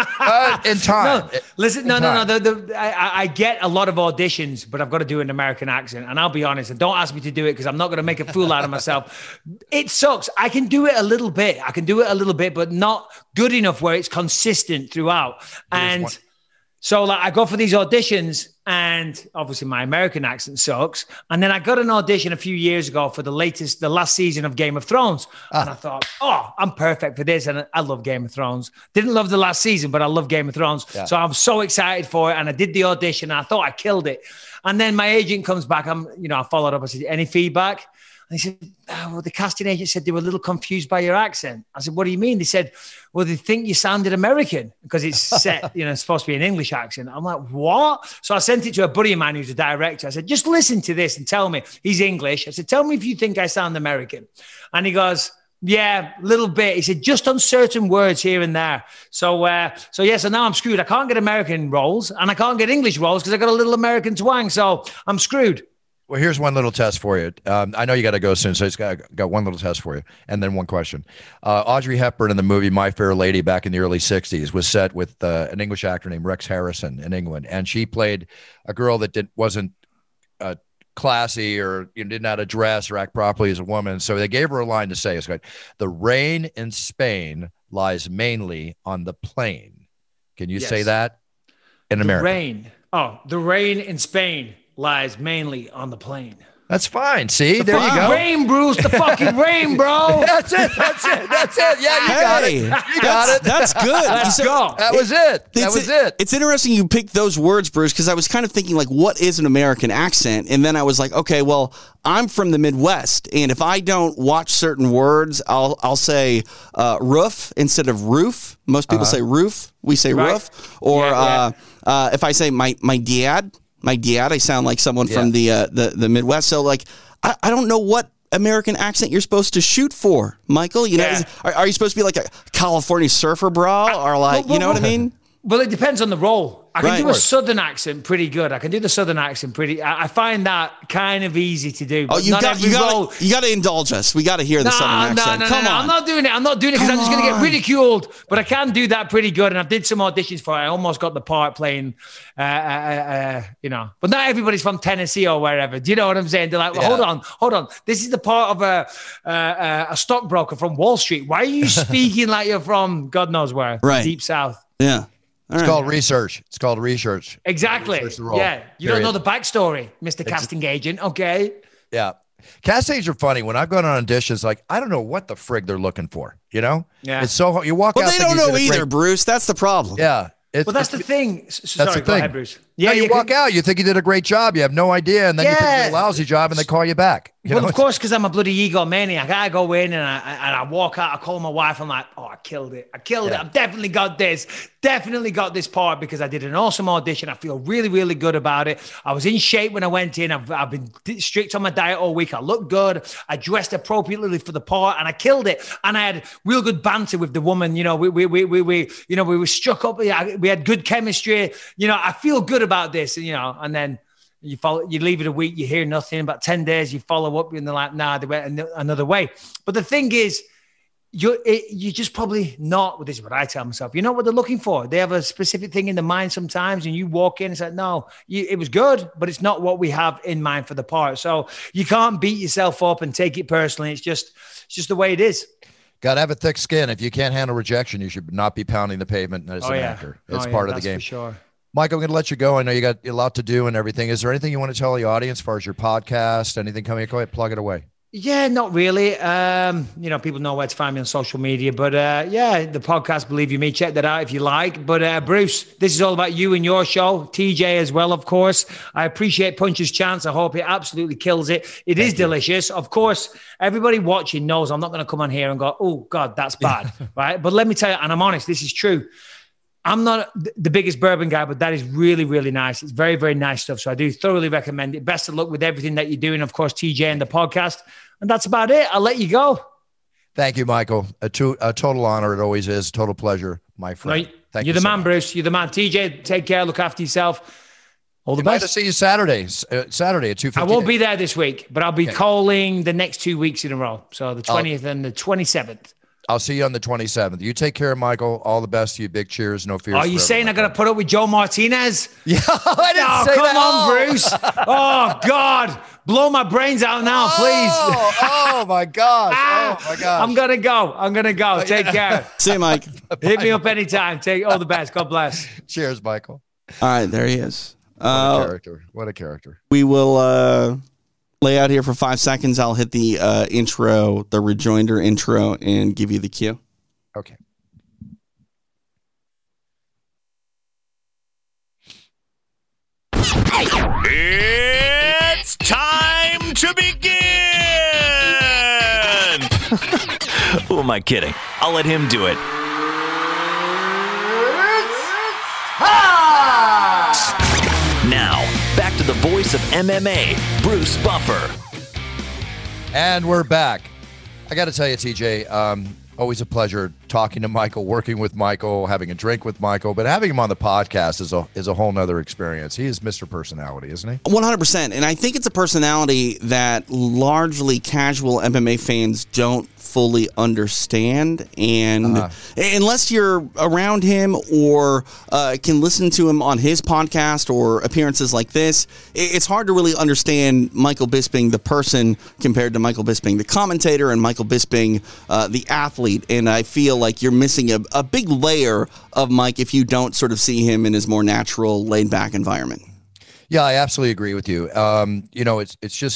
Uh, in time. No, listen, In no, no, no. time. The, the, I, I get a lot of auditions, but I've got to do an American accent. And I'll be honest, and don't ask me to do it because I'm not going to make a fool out of myself. It sucks. I can do it a little bit. I can do it a little bit, but not good enough where it's consistent throughout. And one- so like I go for these auditions and obviously my American accent sucks. And then I got an audition a few years ago for the latest, the last season of Game of Thrones. Ah. And I thought, oh, I'm perfect for this. And I love Game of Thrones. Didn't love the last season, but I love Game of Thrones. Yeah. So I'm so excited for it. And I did the audition. And I thought I killed it. And then my agent comes back. I'm, you know, I followed up. I said, any feedback? And he said, oh, well, the casting agent said they were a little confused by your accent. I said, what do you mean? They said, well, they think you sounded American because it's set, you know, it's supposed to be an English accent. I'm like, what? So I sent it to a buddy of mine who's a director. I said, just listen to this and tell me. He's English. I said, tell me if you think I sound American. And he goes, yeah, a little bit. He said, just on certain words here and there. So, uh, so yeah, so now I'm screwed. I can't get American roles and I can't get English roles because I got a little American twang. So I'm screwed. Well, here's one little test for you. Um, I know you got to go soon, so I just got, got one little test for you, and then one question. Uh, Audrey Hepburn in the movie My Fair Lady back in the early sixties was set with uh, an English actor named Rex Harrison in England, and she played a girl that did, wasn't uh, classy or you know, didn't know how to dress or act properly as a woman. So they gave her a line to say. It's like, the rain in Spain lies mainly on the plain. Can you Yes. say that in The America? rain. Oh, the rain in Spain lies mainly on the plain. That's fine. See, The there you fucking go. rain, Bruce. The fucking rain, bro. That's it. That's it. That's it. Yeah, you got it. Hey, You got that's, it. that's good. Let's So- go. That was it. That It's, was it. It's interesting you picked those words, Bruce, because I was kind of thinking, like, what is an American accent? And then I was like, okay, well, I'm from the Midwest, and if I don't watch certain words, I'll I'll say uh, roof instead of roof. Most people Uh-huh. say roof. We say Right. roof. Or Yeah, uh, uh, if I say my my dad, my dad, I sound like someone Yeah. from the uh, the the Midwest. So like, I, I don't know what American accent you're supposed to shoot for, Michael. You know, Yeah. is- are, are you supposed to be like a California surfer bra, or like, well, you know well, what I mean? Well, it depends on the role. I can Right. do Of a course. southern accent pretty good. I can do the southern accent pretty. I, I find that kind of easy to do. Oh, but you not got every you role. got you got to indulge us. We got to hear the No, southern no, accent. no, Come no, on. I'm not doing it. I'm not doing it because I'm Come just going to get on. ridiculed. But I can do that pretty good. And I did some auditions for it. I almost got the part playing, uh, uh, uh, you know. But not everybody's from Tennessee or wherever. Do you know what I'm saying? They're like, well, Yeah. hold on, hold on. This is the part of a uh, uh, a stockbroker from Wall Street. Why are you speaking like you're from God knows where? Right. Deep South. Yeah. All It's right. called research. It's called research. Exactly. Research the role. Yeah. You Period. don't know the backstory, Mister Casting Agent. Okay. Yeah. Castings are funny. When I've gone on auditions, like, I don't know what the frig they're looking for, you know? Yeah. It's so hard. You walk Well, out they thinking don't you know did a either, great- Bruce. That's the problem. Yeah. It's, Well, that's the it's- thing. S- That's Sorry, the go thing. ahead, Bruce. Yeah, you can- walk out, you think you did a great job, you have no idea, and then you think you Yeah. did a lousy job, and they call you back. You Well, know? of course, because I'm a bloody egomaniac. I go in and I and I walk out. I call my wife. I'm like, oh, I killed it. I killed Yeah. it. I've definitely got this. Definitely got this part because I did an awesome audition. I feel really, really good about it. I was in shape when I went in. I've, I've been d- strict on my diet all week. I looked good. I dressed appropriately for the part, and I killed it. And I had real good banter with the woman. You know, we we we we, we you know we were struck up. Yeah, we had good chemistry. You know, I feel good about this. You know, and then. You follow, you leave it a week, you hear nothing. About ten days, you follow up, and they're like, "Nah, they went an- another way." But the thing is, you're it, you're just probably not. Well, this is what I tell myself. You know what they're looking for. They have a specific thing in the mind sometimes, and you walk in and say, "No, you, it was good, but it's not what we have in mind for the part." So you can't beat yourself up and take it personally. It's just, it's just the way it is. Got to have a thick skin. If you can't handle rejection, you should not be pounding the pavement as Oh an yeah, actor. It's Oh, yeah, part of the that's game. for sure. Mike, I'm going to let you go. I know you got a lot to do and everything. Is there anything you want to tell the audience as far as your podcast, anything coming? Go ahead, plug it away. Yeah, not really. Um, you know, people know where to find me on social media, but uh, yeah, the podcast, Believe You Me, check that out if you like. But uh, Bruce, this is all about you and your show, T J as well, of course. I appreciate Punch's Chance. I hope it absolutely kills it. It is delicious. Of course, everybody watching knows I'm not going to come on here and go, oh, God, that's bad, right? But let me tell you, and I'm honest, this is true. I'm not the biggest bourbon guy, but that is really, really nice. It's very, very nice stuff. So I do thoroughly recommend it. Best of luck with everything that you're doing. Of course, T J and the podcast. And that's about it. I'll let you go. Thank you, Michael. A, to, a total honor. It always is. Total pleasure, my friend. Right. Thank You're you the so man, much. Bruce. You're the man. T J, take care. Look after yourself. All the Glad to best. see you Saturday. Uh, Saturday at two fifty. I won't be there this week, but I'll be Okay. calling the next two weeks in a row. So the twentieth and the twenty-seventh. I'll see you on the twenty-seventh. You take care, Michael. All the best to you. Big cheers. No fears. Are you forever, saying my I got to friend. put up with Joe Martinez? Yeah, I didn't Oh, say come that. on, Oh. Bruce. Oh, God. Blow my brains out now, please. Oh, oh my gosh. Oh my gosh. I'm going to go. I'm going to go. Take care. See you, Mike. Hit me up anytime. Take all the best. God bless. Cheers, Michael. All right, there he is. What a Uh, character. What a character. we will uh, lay out here for five seconds. I'll hit the uh, intro, the rejoinder intro, and give you the cue. Okay. It's time to begin! Who am I kidding? I'll let him do it. Now, back to the voice of M M A, Bruce Buffer. And we're back. I got to tell you, T J, um, always a pleasure talking to Michael, working with Michael, having a drink with Michael, but having him on the podcast is a is a whole nother experience. He is Mister Personality, isn't he? one hundred percent. And I think it's a personality that largely casual M M A fans don't fully understand. And Uh-huh. unless you're around him or uh, can listen to him on his podcast or appearances like this, it- it's hard to really understand Michael Bisping, the person, compared to Michael Bisping, the commentator, and Michael Bisping, uh, the athlete. And I feel like you're missing a, a big layer of Mike if you don't sort of see him in his more natural, laid-back environment. Yeah, I absolutely agree with you. Um, you know, it's it's just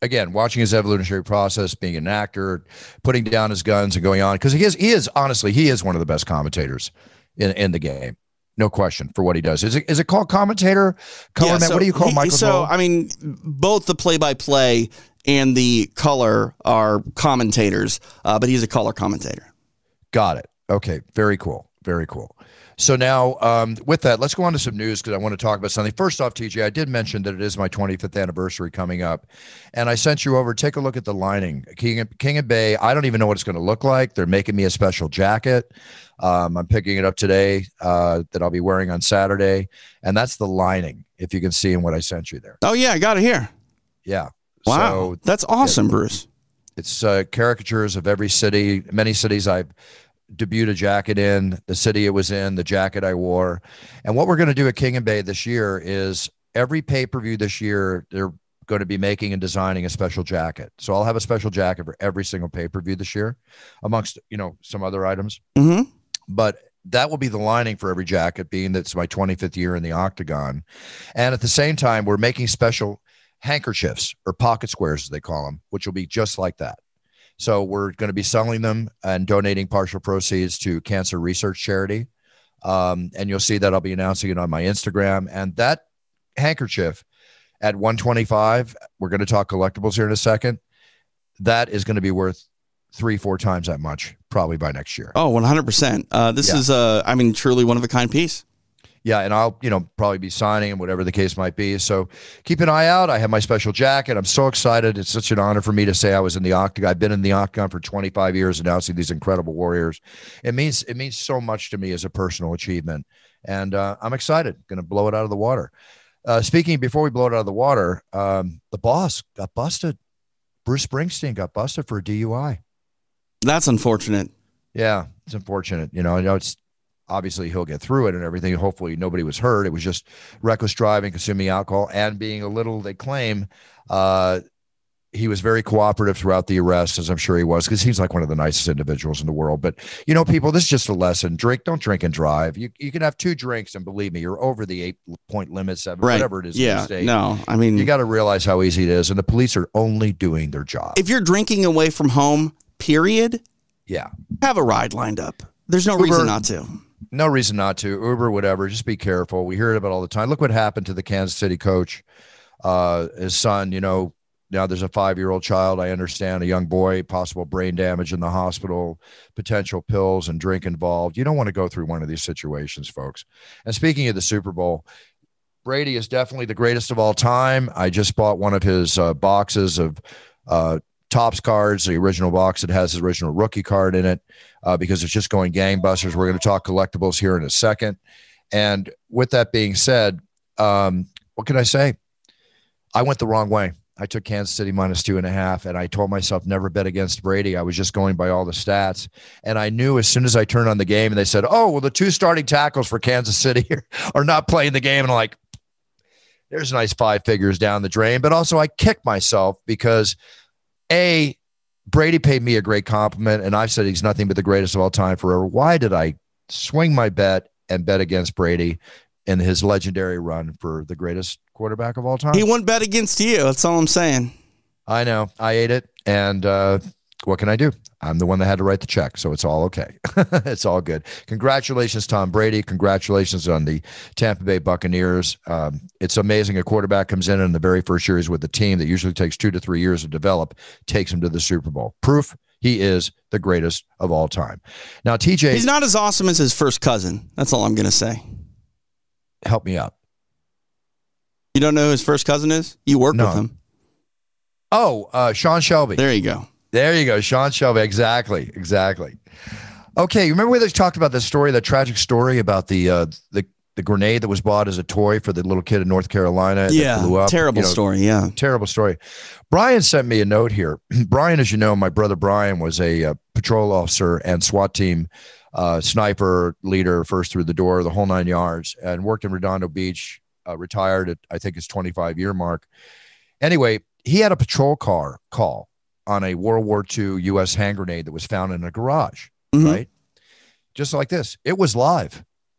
again, watching his evolutionary process, being an actor, putting down his guns and going on, because he is, he is honestly, he is one of the best commentators in, in the game. No question for what he does. Is it is it called commentator? Color Yeah, man? so What do you call he- Michael? So, I mean, both the play-by-play and the color are commentators, uh, but he's a color commentator. Got it. Okay. Very cool. Very cool. So now, um, with that, let's go on to some news because I want to talk about something. First off, T J, I did mention that it is my twenty-fifth anniversary coming up, and I sent you over. Take a look at the lining. King, King and Bay, I don't even know what it's going to look like. They're making me a special jacket. Um, I'm picking it up today uh, that I'll be wearing on Saturday, and that's the lining, if you can see in what I sent you there. Oh, yeah, I got it here. Yeah. Wow. So That's awesome, yeah, Bruce. It's uh, caricatures of every city, many cities I've debuted a jacket in, the city it was in, the jacket I wore. And what we're going to do at King and Bay this year is every pay-per-view this year, they're going to be making and designing a special jacket. So I'll have a special jacket for every single pay-per-view this year, amongst, you know, some other items. Mm-hmm. But that will be the lining for every jacket, being that it's my twenty-fifth year in the Octagon. And at the same time, we're making special handkerchiefs, or pocket squares as they call them, which will be just like that. So we're going to be selling them and donating partial proceeds to cancer research charity. Um, and you'll see that I'll be announcing it on my Instagram. And that handkerchief at one twenty-five, we're going to talk collectibles here in a second. That is going to be worth three, four times that much, probably by next year. Oh, one hundred percent. Uh, this Yeah. is, uh, I mean, truly one of a kind piece. Yeah, and I'll, you know, probably be signing and whatever the case might be. So keep an eye out. I have my special jacket. I'm so excited. It's such an honor for me to say I was in the Octagon. I've been in the Octagon for twenty-five years announcing these incredible warriors. It means it means so much to me as a personal achievement. And uh, I'm excited. Going to blow it out of the water. Uh, speaking, before we blow it out of the water, um, the boss got busted. Bruce Springsteen got busted for a D U I. That's unfortunate. Yeah, it's unfortunate. You know, I know it's obviously he'll get through it and everything. Hopefully nobody was hurt. It was just reckless driving, consuming alcohol, and being a little, they claim, uh, he was very cooperative throughout the arrest, as I'm sure he was, because he's like one of the nicest individuals in the world. But, you know, people, this is just a lesson. Drink, don't drink and drive. You you can have two drinks, and believe me, you're over the eight-point limit, seven, Right. whatever it is. in Yeah. the state. No, I mean, You got to realize how easy it is, and the police are only doing their job. if you're drinking away from home, period, Yeah. have a ride lined up. There's no Uber- reason not to. No reason not to. Uber, whatever. Just be careful. We hear it about all the time. Look what happened to the Kansas City coach. Uh, his son, you know, now there's a five-year-old child, I understand, a young boy, possible brain damage in the hospital, potential pills and drink involved. You don't want to go through one of these situations, folks. And speaking of the Super Bowl, Brady is definitely the greatest of all time. I just bought one of his uh, boxes of uh, Topps cards, the original box that has his original rookie card in it, uh, because it's just going gangbusters. We're going to talk collectibles here in a second. And with that being said, um, what can I say? I went the wrong way. I took Kansas City minus two and a half, and I told myself never bet against Brady. I was just going by all the stats. And I knew as soon as I turned on the game and they said, oh, well, the two starting tackles for Kansas City are not playing the game. And I'm like, there's a nice five figures down the drain. But also I kicked myself because, A, Brady paid me a great compliment, and I've said he's nothing but the greatest of all time forever. Why did I swing my bet and bet against Brady in his legendary run for the greatest quarterback of all time? He wouldn't bet against you. That's all I'm saying. I know. I ate it. And uh, what can I do? I'm the one that had to write the check, so it's all okay. It's all good. Congratulations, Tom Brady. Congratulations on the Tampa Bay Buccaneers. Um, it's amazing a quarterback comes in in the very first year he's with the team that usually takes two to three years to develop, takes him to the Super Bowl. Proof he is the greatest of all time. Now, T J. He's not as awesome as his first cousin. That's all I'm going to say. Help me out. You don't know who his first cousin is? You work No. with him. Oh, uh, Sean Shelby. There you go. There you go, Sean Shelby. Exactly, exactly. Okay, you remember we talked about this story, that tragic story about the uh, the the grenade that was bought as a toy for the little kid in North Carolina? that Yeah, blew up? terrible You know, story. Yeah. Terrible story. Brian sent me a note here. Brian, as you know, my brother Brian was a uh, patrol officer and SWAT team uh, sniper leader, first through the door, the whole nine yards, and worked in Redondo Beach. Uh, retired at I think his twenty-five year mark. Anyway, he had a patrol car call on a World War Two U S hand grenade that was found in a garage, Mhm. right? Just like this. It was live.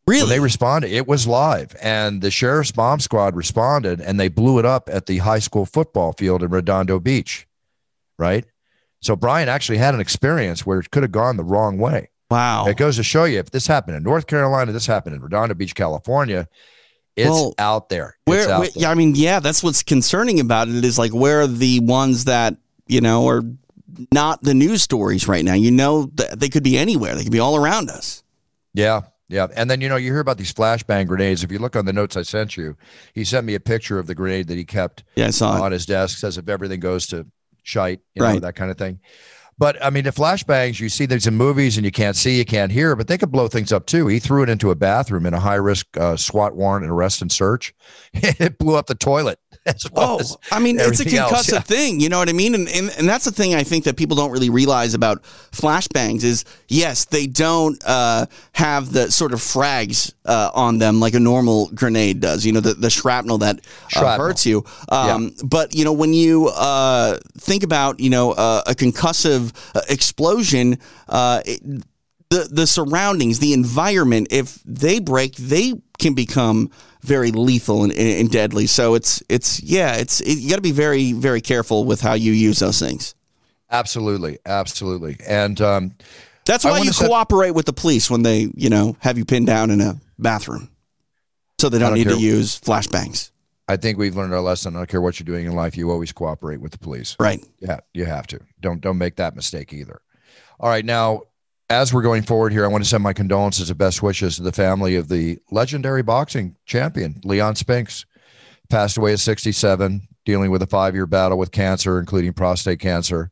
Really? So they responded. It was live, and the sheriff's bomb squad responded, and they blew it up at the high school football field in Redondo Beach, right? So Brian actually had an experience where it could have gone the wrong way. Wow. It goes to show you, if this happened in North Carolina, this happened in Redondo Beach, California, it's well, out there. Where, it's out where there. Yeah, I mean, yeah, that's what's concerning about it is like where are the ones that, you know, are not the news stories right now. You know, th- they could be anywhere. They could be all around us. Yeah. Yeah. And then, you know, you hear about these flashbang grenades. If you look on the notes I sent you, he sent me a picture of the grenade that he kept yeah, I saw on it. his desk. Says if everything goes to shite, you right. know, that kind of thing. But I mean, the flashbangs, you see these in movies and you can't see, you can't hear, but they could blow things up too. He threw it into a bathroom in a high risk uh, SWAT warrant and arrest and search. It blew up the toilet. As well oh, as I mean, it's a concussive else, yeah. thing. You know what I mean? And, and and that's the thing I think that people don't really realize about flashbangs is, yes, they don't uh, have the sort of frags uh, on them like a normal grenade does, you know, the, the shrapnel that uh, Shrapnel. hurts you. Um, Yeah. But, you know, when you uh, think about, you know, uh, a concussive uh, explosion, uh, it, the the surroundings, the environment, if they break, they can become very lethal and, and deadly. So it's it's yeah, it's it, you got to be very very careful with how you use those things. Absolutely, absolutely, and um, that's I why wanna you set- cooperate with the police when they you know have you pinned down in a bathroom, so they don't, don't need care. to use flashbangs. I think we've learned our lesson. I don't care what you're doing in life, you always cooperate with the police. Right. Yeah, you have to. Don't don't make that mistake either. All right, now, as we're going forward here, I want to send my condolences and best wishes to the family of the legendary boxing champion, Leon Spinks. Passed away at sixty-seven, dealing with a five-year battle with cancer, including prostate cancer.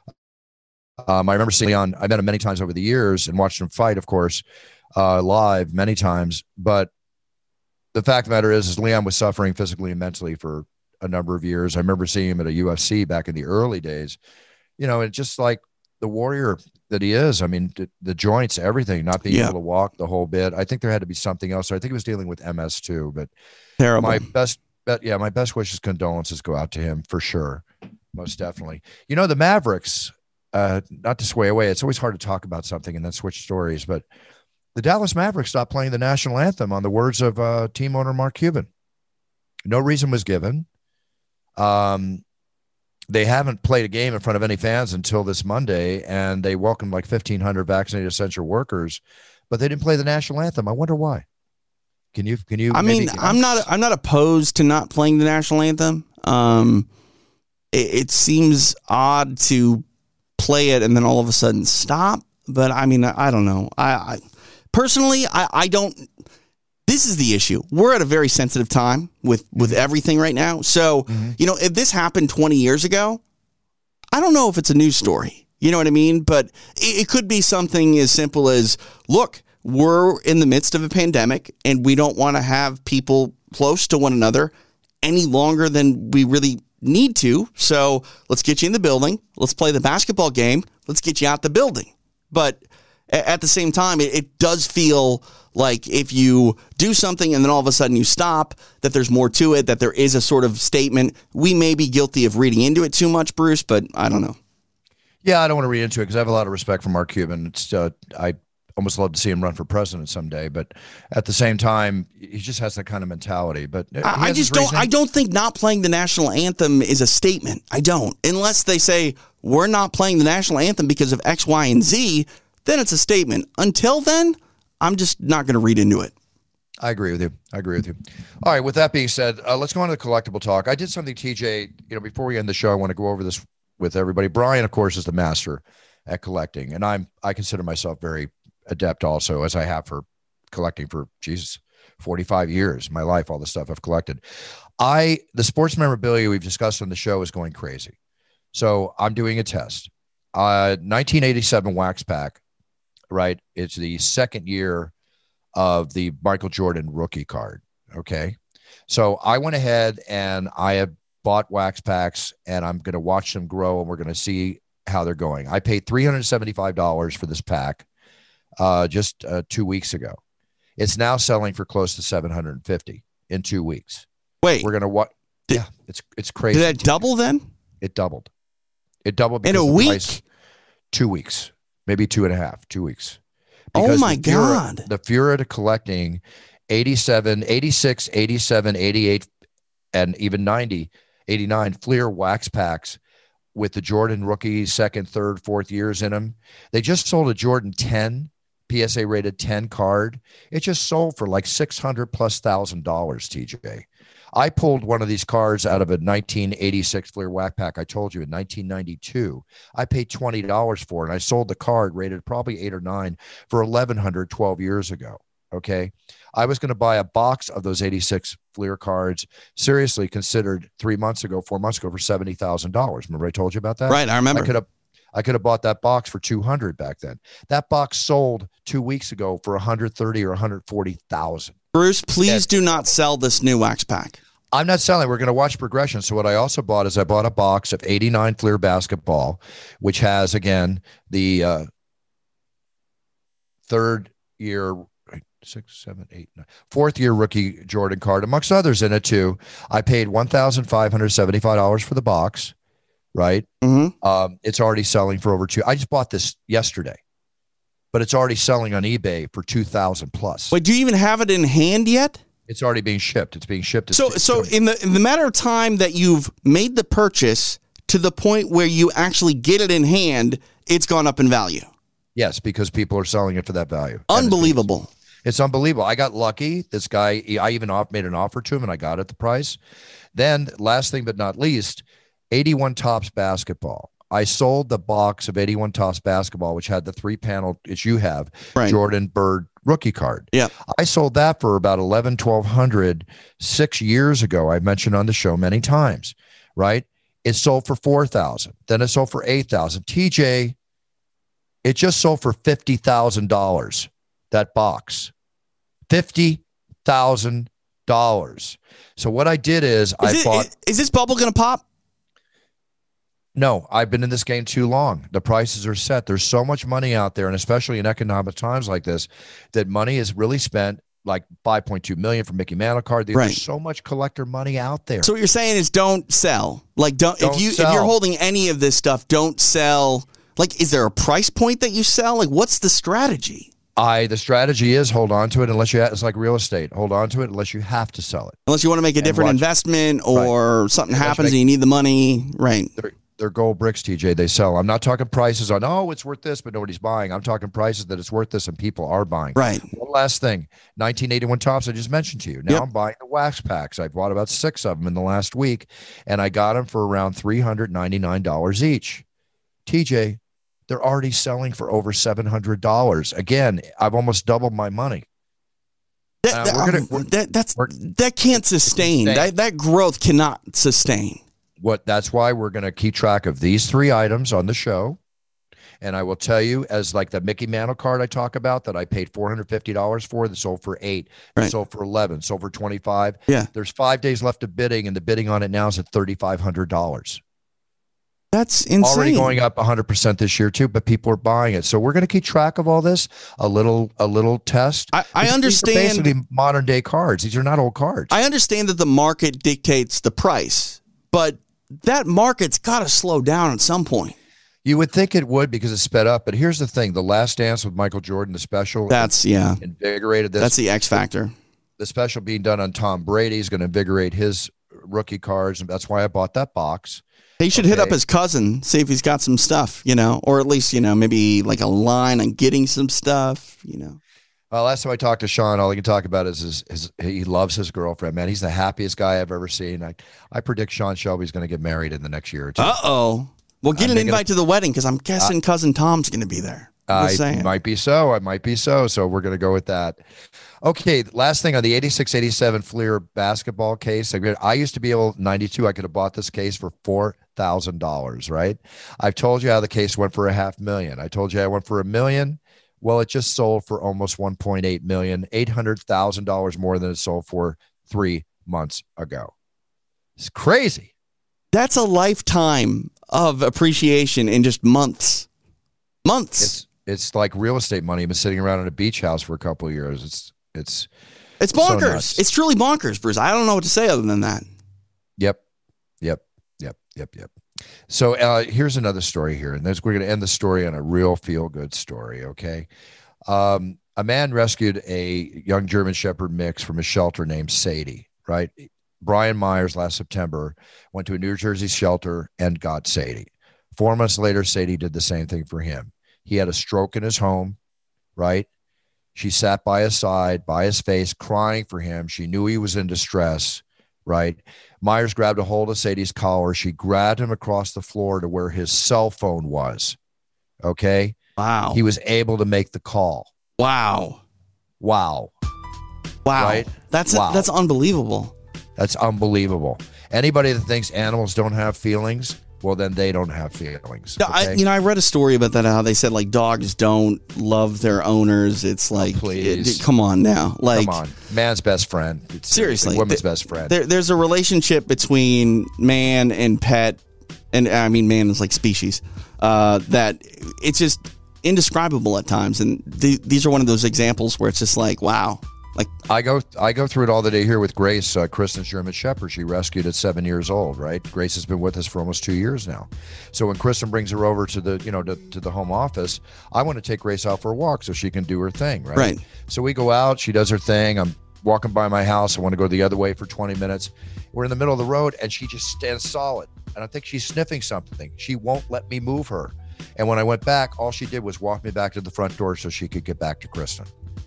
Um, I remember seeing Leon. I met him many times over the years and watched him fight, of course, uh, live many times. But the fact of the matter is, is Leon was suffering physically and mentally for a number of years. I remember seeing him at a U F C back in the early days. You know, and just like the warrior that he is, I mean, the, the joints, everything, not being Yeah. able to walk the whole bit. I think there had to be something else. I think he was dealing with M S too, but Terrible. my best, bet, yeah, my best wishes, condolences go out to him for sure. Most definitely. You know, the Mavericks, uh, not to sway away, it's always hard to talk about something and then switch stories, but the Dallas Mavericks stopped playing the national anthem on the words of uh, team owner Mark Cuban. No reason was given. Um, They haven't played a game in front of any fans until this Monday, and they welcomed like fifteen hundred vaccinated essential workers, but they didn't play the national anthem. I wonder why. Can you, can you, I mean, maybe- I'm not, I'm not opposed to not playing the national anthem. Um, it, it seems odd to play it and then all of a sudden stop. But I mean, I, I don't know. I, I personally, I, I don't, this is the issue. We're at a very sensitive time with, with everything right now. So, Mm-hmm. you know, if this happened twenty years ago, I don't know if it's a news story. You know what I mean? But it, it could be something as simple as, look, we're in the midst of a pandemic and we don't want to have people close to one another any longer than we really need to. So let's get you in the building. Let's play the basketball game. Let's get you out the building. But a- at the same time, it, it does feel like if you do something and then all of a sudden you stop, that there's more to it, that there is a sort of statement. We may be guilty of reading into it too much, Bruce, but I don't know. Yeah, I don't want to read into it because I have a lot of respect for Mark Cuban. It's uh, I almost love to see him run for president someday, but at the same time, he just has that kind of mentality. But he I, I has his just don't. reasoning. I don't think not playing the national anthem is a statement. I don't, unless they say we're not playing the national anthem because of X, Y, and Z. Then it's a statement. Until then, I'm just not going to read into it. I agree with you. I agree with you. All right. With that being said, uh, let's go on to the collectible talk. I did something, T J. You know, before we end the show, I want to go over this with everybody. Brian, of course, is the master at collecting, and I'm I consider myself very adept also, as I have for collecting for Jesus forty-five years. My life, all the stuff I've collected. I the sports memorabilia we've discussed on the show is going crazy, so I'm doing a test. Uh, nineteen eighty-seven wax pack. Right, it's the second year of the Michael Jordan rookie card. Okay, so I went ahead and I have bought wax packs, and I'm going to watch them grow, and we're going to see how they're going. I paid three hundred seventy-five dollars for this pack uh, just uh, two weeks ago. It's now selling for close to seven hundred fifty dollars in two weeks. Wait, We're going to what? Yeah, it's it's crazy. did that double then? It doubled. It doubled In because a the week? price- two weeks, maybe two and a half, two weeks. Oh my the Fuhrer, God. The Fuhrer to collecting eighty-seven, eighty-six, eighty-seven, eighty-eight, and even ninety, eighty-nine Fleer wax packs with the Jordan rookie second, third, fourth years in them. They just sold a Jordan ten, P S A rated ten card. It just sold for like six hundred plus thousand dollars, T J. I pulled one of these cards out of a nineteen eighty-six Fleer wax pack. I told you in nineteen ninety-two, I paid twenty dollars for it. And I sold the card rated probably eight or nine for eleven hundred twelve years ago. Okay. I was going to buy a box of those eighty-six Fleer cards, seriously considered three months ago, four months ago for seventy thousand dollars. Remember I told you about that? Right. I remember. I could have, I could have bought that box for two hundred back then. That box sold two weeks ago for one hundred thirty or one hundred forty thousand. Bruce, please do not sell this new wax pack. I'm not selling. We're going to watch progression. So what I also bought is I bought a box of eighty-nine Fleer basketball, which has, again, the uh, third year, six, seven, eight, nine, fourth year rookie Jordan card, amongst others in it too. I paid one thousand five hundred seventy-five dollars for the box, right? Mm-hmm. Um, it's already selling for over two. I just bought this yesterday, but it's already selling on eBay for two thousand plus. Wait, do you even have it in hand yet? It's already being shipped. It's being shipped. So, so in the in the matter of time that you've made the purchase to the point where you actually get it in hand, it's gone up in value. Yes, because people are selling it for that value. Unbelievable. It's unbelievable. I got lucky. This guy, I even off, made an offer to him, and I got it the price. Then, last thing but not least, eighty-one Topps basketball. I sold the box of eighty-one Topps basketball, which had the three panel, as you have, right. Jordan Bird rookie card. Yeah. I sold that for about eleven, twelve hundred six years ago. I've mentioned on the show many times, right? It sold for four thousand. Then it sold for eight thousand. T J, it just sold for fifty thousand dollars. That box, fifty thousand dollars. So what I did is, is I it, bought. Is this bubble going to pop? No, I've been in this game too long. The prices are set. There's so much money out there, and especially in economic times like this, that money is really spent. Like five point two million for Mickey Mantle card. There's right. so much collector money out there. So what you're saying is, don't sell. Like, don't, don't if you sell. if you're holding any of this stuff, don't sell. Like, is there a price point that you sell? Like, what's the strategy? I the strategy is hold on to it unless you have, it's like real estate. Hold on to it unless you have to sell it. Unless you want to make a and different watch, investment or right. something unless happens make, and you need the money. Right. They're, they're gold bricks, T J. They sell. I'm not talking prices on, oh, it's worth this, but nobody's buying. I'm talking prices that it's worth this and people are buying. Right. One last thing. nineteen eighty-one Topps I just mentioned to you. Now yep. I'm buying the wax packs. I bought about six of them in the last week, and I got them for around three hundred ninety-nine dollars each. T J, they're already selling for over seven hundred dollars. Again, I've almost doubled my money. That, uh, that, we're gonna, we're, that, that's, that can't sustain. That, that growth cannot sustain. What that's why we're going to keep track of these three items on the show. And I will tell you, as like the Mickey Mantle card I talk about that I paid four hundred fifty dollars for, that sold for eight, right. that sold for eleven, sold for twenty-five. Yeah. There's five days left of bidding, and the bidding on it now is at thirty-five hundred dollars. That's insane. Already going up one hundred percent this year too, but people are buying it. So we're going to keep track of all this. A little, a little test. I, I understand. These are basically modern day cards. These are not old cards. I understand that the market dictates the price, but that market's got to slow down at some point. You would think it would because it's sped up, but here's the thing: The Last Dance with Michael Jordan, the special, that's yeah, invigorated this. That's the X factor. The special being done on Tom Brady is going to invigorate his rookie cards, and that's why I bought that box. He should okay. hit up his cousin, see if he's got some stuff, you know, or at least, you know, maybe like a line on getting some stuff, you know. Well, last time I talked to Sean, all he can talk about is his, his he loves his girlfriend, man. He's the happiest guy I've ever seen. I, I predict Sean Shelby's going to get married in the next year or two. Uh-oh. Well, get I'm an invite gonna, to the wedding because I'm guessing uh, Cousin Tom's going to be there. I uh, might be so. I might be so. So we're going to go with that. Okay, last thing on the eighty-six eighty-seven Fleer basketball case. I used to be able, ninety-two, I could have bought this case for four thousand dollars, right? I've told you how the case went for a half million. I told you I went for a million. Well, it just sold for almost one point eight million, eight hundred thousand dollars more than it sold for three months ago. It's crazy. That's a lifetime of appreciation in just months. Months. It's it's like real estate money. I've been sitting around in a beach house for a couple of years. It's it's it's bonkers. So it's truly bonkers, Bruce. I don't know what to say other than that. Yep. Yep. Yep. Yep. Yep. So uh, here's another story here, and we're going to end the story on a real feel-good story, okay? Um, a man rescued a young German Shepherd mix from a shelter named Sadie, right? Brian Myers last September went to a New Jersey shelter and got Sadie. Four months later, Sadie did the same thing for him. He had a stroke in his home, right? She sat by his side, by his face, crying for him. She knew he was in distress, right? Myers grabbed a hold of Sadie's collar. She grabbed him across the floor to where his cell phone was, okay? Wow. He was able to make the call. Wow. Wow. Wow. Right? That's wow. that's unbelievable. That's unbelievable. Anybody that thinks animals don't have feelings, well, then they don't have feelings. Okay? I, you know, I read a story about that, how they said, like, dogs don't love their owners. It's like, oh, please. It, come on now. Like, come on. Man's best friend. It's seriously. Woman's th- best friend. There, there's a relationship between man and pet, and I mean, man is like species, uh, that it's just indescribable at times. And th- these are one of those examples where it's just like, wow. Like I go, I go through it all the day here with Grace, uh, Kristen's German Shepherd. She rescued at seven years old, right? Grace has been with us for almost two years now. So when Kristen brings her over to the, you know, to, to the home office, I want to take Grace out for a walk so she can do her thing, right? Right. So we go out, she does her thing. I'm walking by my house. I want to go the other way for twenty minutes. We're in the middle of the road and she just stands solid. And I think she's sniffing something. She won't let me move her. And when I went back, all she did was walk me back to the front door so she could get back to Kristen.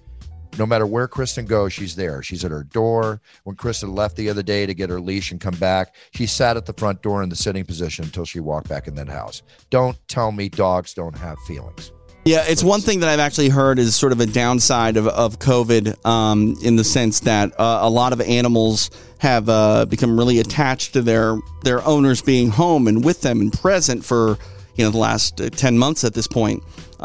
No matter where Kristen goes, she's there. She's at her door. When Kristen left the other day to get her leash and come back, she sat at the front door in the sitting position until she walked back in that house. Don't tell me dogs don't have feelings. Yeah, it's one thing that I've actually heard is sort of a downside of, of COVID, um, in the sense that uh, a lot of animals have uh, become really attached to their their owners being home and with them and present for, you know, the last uh, ten months at this point.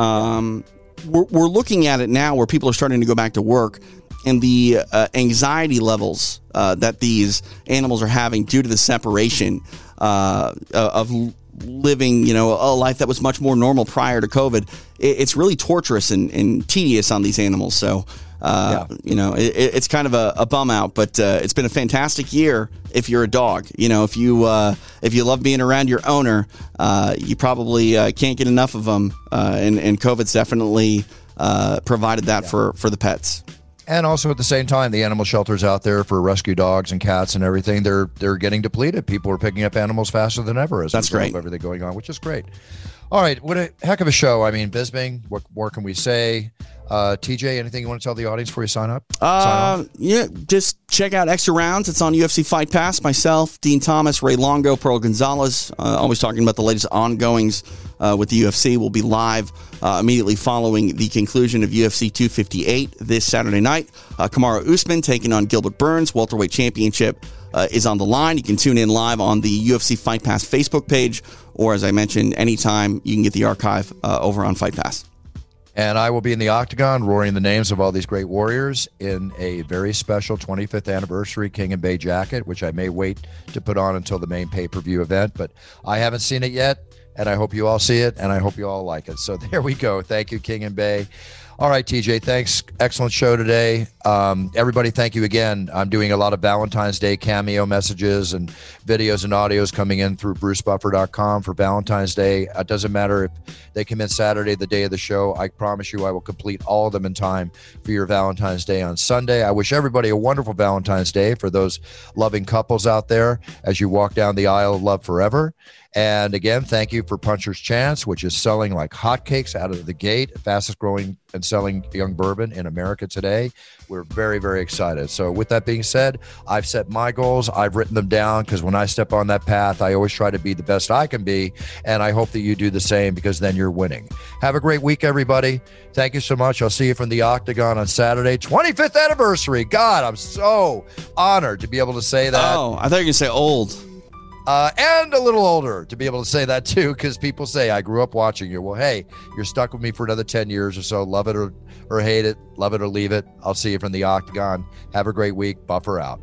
Um We're, we're looking at it now where people are starting to go back to work, and the uh, anxiety levels uh, that these animals are having due to the separation uh, of living, you know, a life that was much more normal prior to COVID. It's really torturous and, and tedious on these animals. So, uh, yeah. you know, it, it's kind of a, a bum out, but uh, it's been a fantastic year if you're a dog. You know, if you uh, if you love being around your owner, uh, you probably uh, can't get enough of them. Uh, and, and COVID's definitely uh, provided that yeah. for, for the pets. And also at the same time, the animal shelters out there for rescue dogs and cats and everything, they're they're getting depleted. People are picking up animals faster than ever as a That's result great. of everything going on, which is great. All right, what a heck of a show. I mean, Bisping, what more can we say? Uh, T J, anything you want to tell the audience before you sign up? Uh, sign yeah, just check out Extra Rounds. It's on U F C Fight Pass. Myself, Dean Thomas, Ray Longo, Pearl Gonzalez, uh, always talking about the latest ongoings uh, with the U F C. We'll be live uh, immediately following the conclusion of U F C two fifty-eight this Saturday night. Uh, Kamaru Usman taking on Gilbert Burns. Welterweight Championship uh, is on the line. You can tune in live on the U F C Fight Pass Facebook page, or as I mentioned, anytime you can get the archive uh, over on Fight Pass. And I will be in the Octagon roaring the names of all these great warriors in a very special twenty-fifth anniversary King and Bay jacket, which I may wait to put on until the main pay-per-view event. But I haven't seen it yet, and I hope you all see it, and I hope you all like it. So there we go. Thank you, King and Bay. All right, T J, thanks. Excellent show today. Um, everybody, thank you again. I'm doing a lot of Valentine's Day cameo messages and videos and audios coming in through bruce buffer dot com for Valentine's Day. It doesn't matter if they come in Saturday, the day of the show. I promise you I will complete all of them in time for your Valentine's Day on Sunday. I wish everybody a wonderful Valentine's Day for those loving couples out there as you walk down the aisle of love forever. And again, thank you for Puncher's Chance, which is selling like hotcakes out of the gate, fastest growing and selling young bourbon in America today. We're very, very excited. So with that being said, I've set my goals. I've written them down because when I step on that path, I always try to be the best I can be. And I hope that you do the same because then you're winning. Have a great week, everybody. Thank you so much. I'll see you from the Octagon on Saturday, twenty-fifth anniversary. God, I'm so honored to be able to say that. Oh, I thought you were going to say old. Uh, and a little older to be able to say that too, because people say I grew up watching you. Well, hey, you're stuck with me for another ten years or so. Love it or, or hate it, love it or leave it. I'll see you from the Octagon. Have a great week. Buffer out.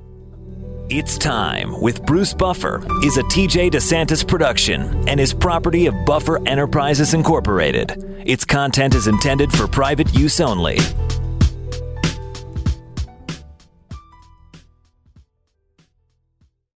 It's Time with Bruce Buffer is a T J DeSantis production and is property of Buffer Enterprises Incorporated. Its content is intended for private use only.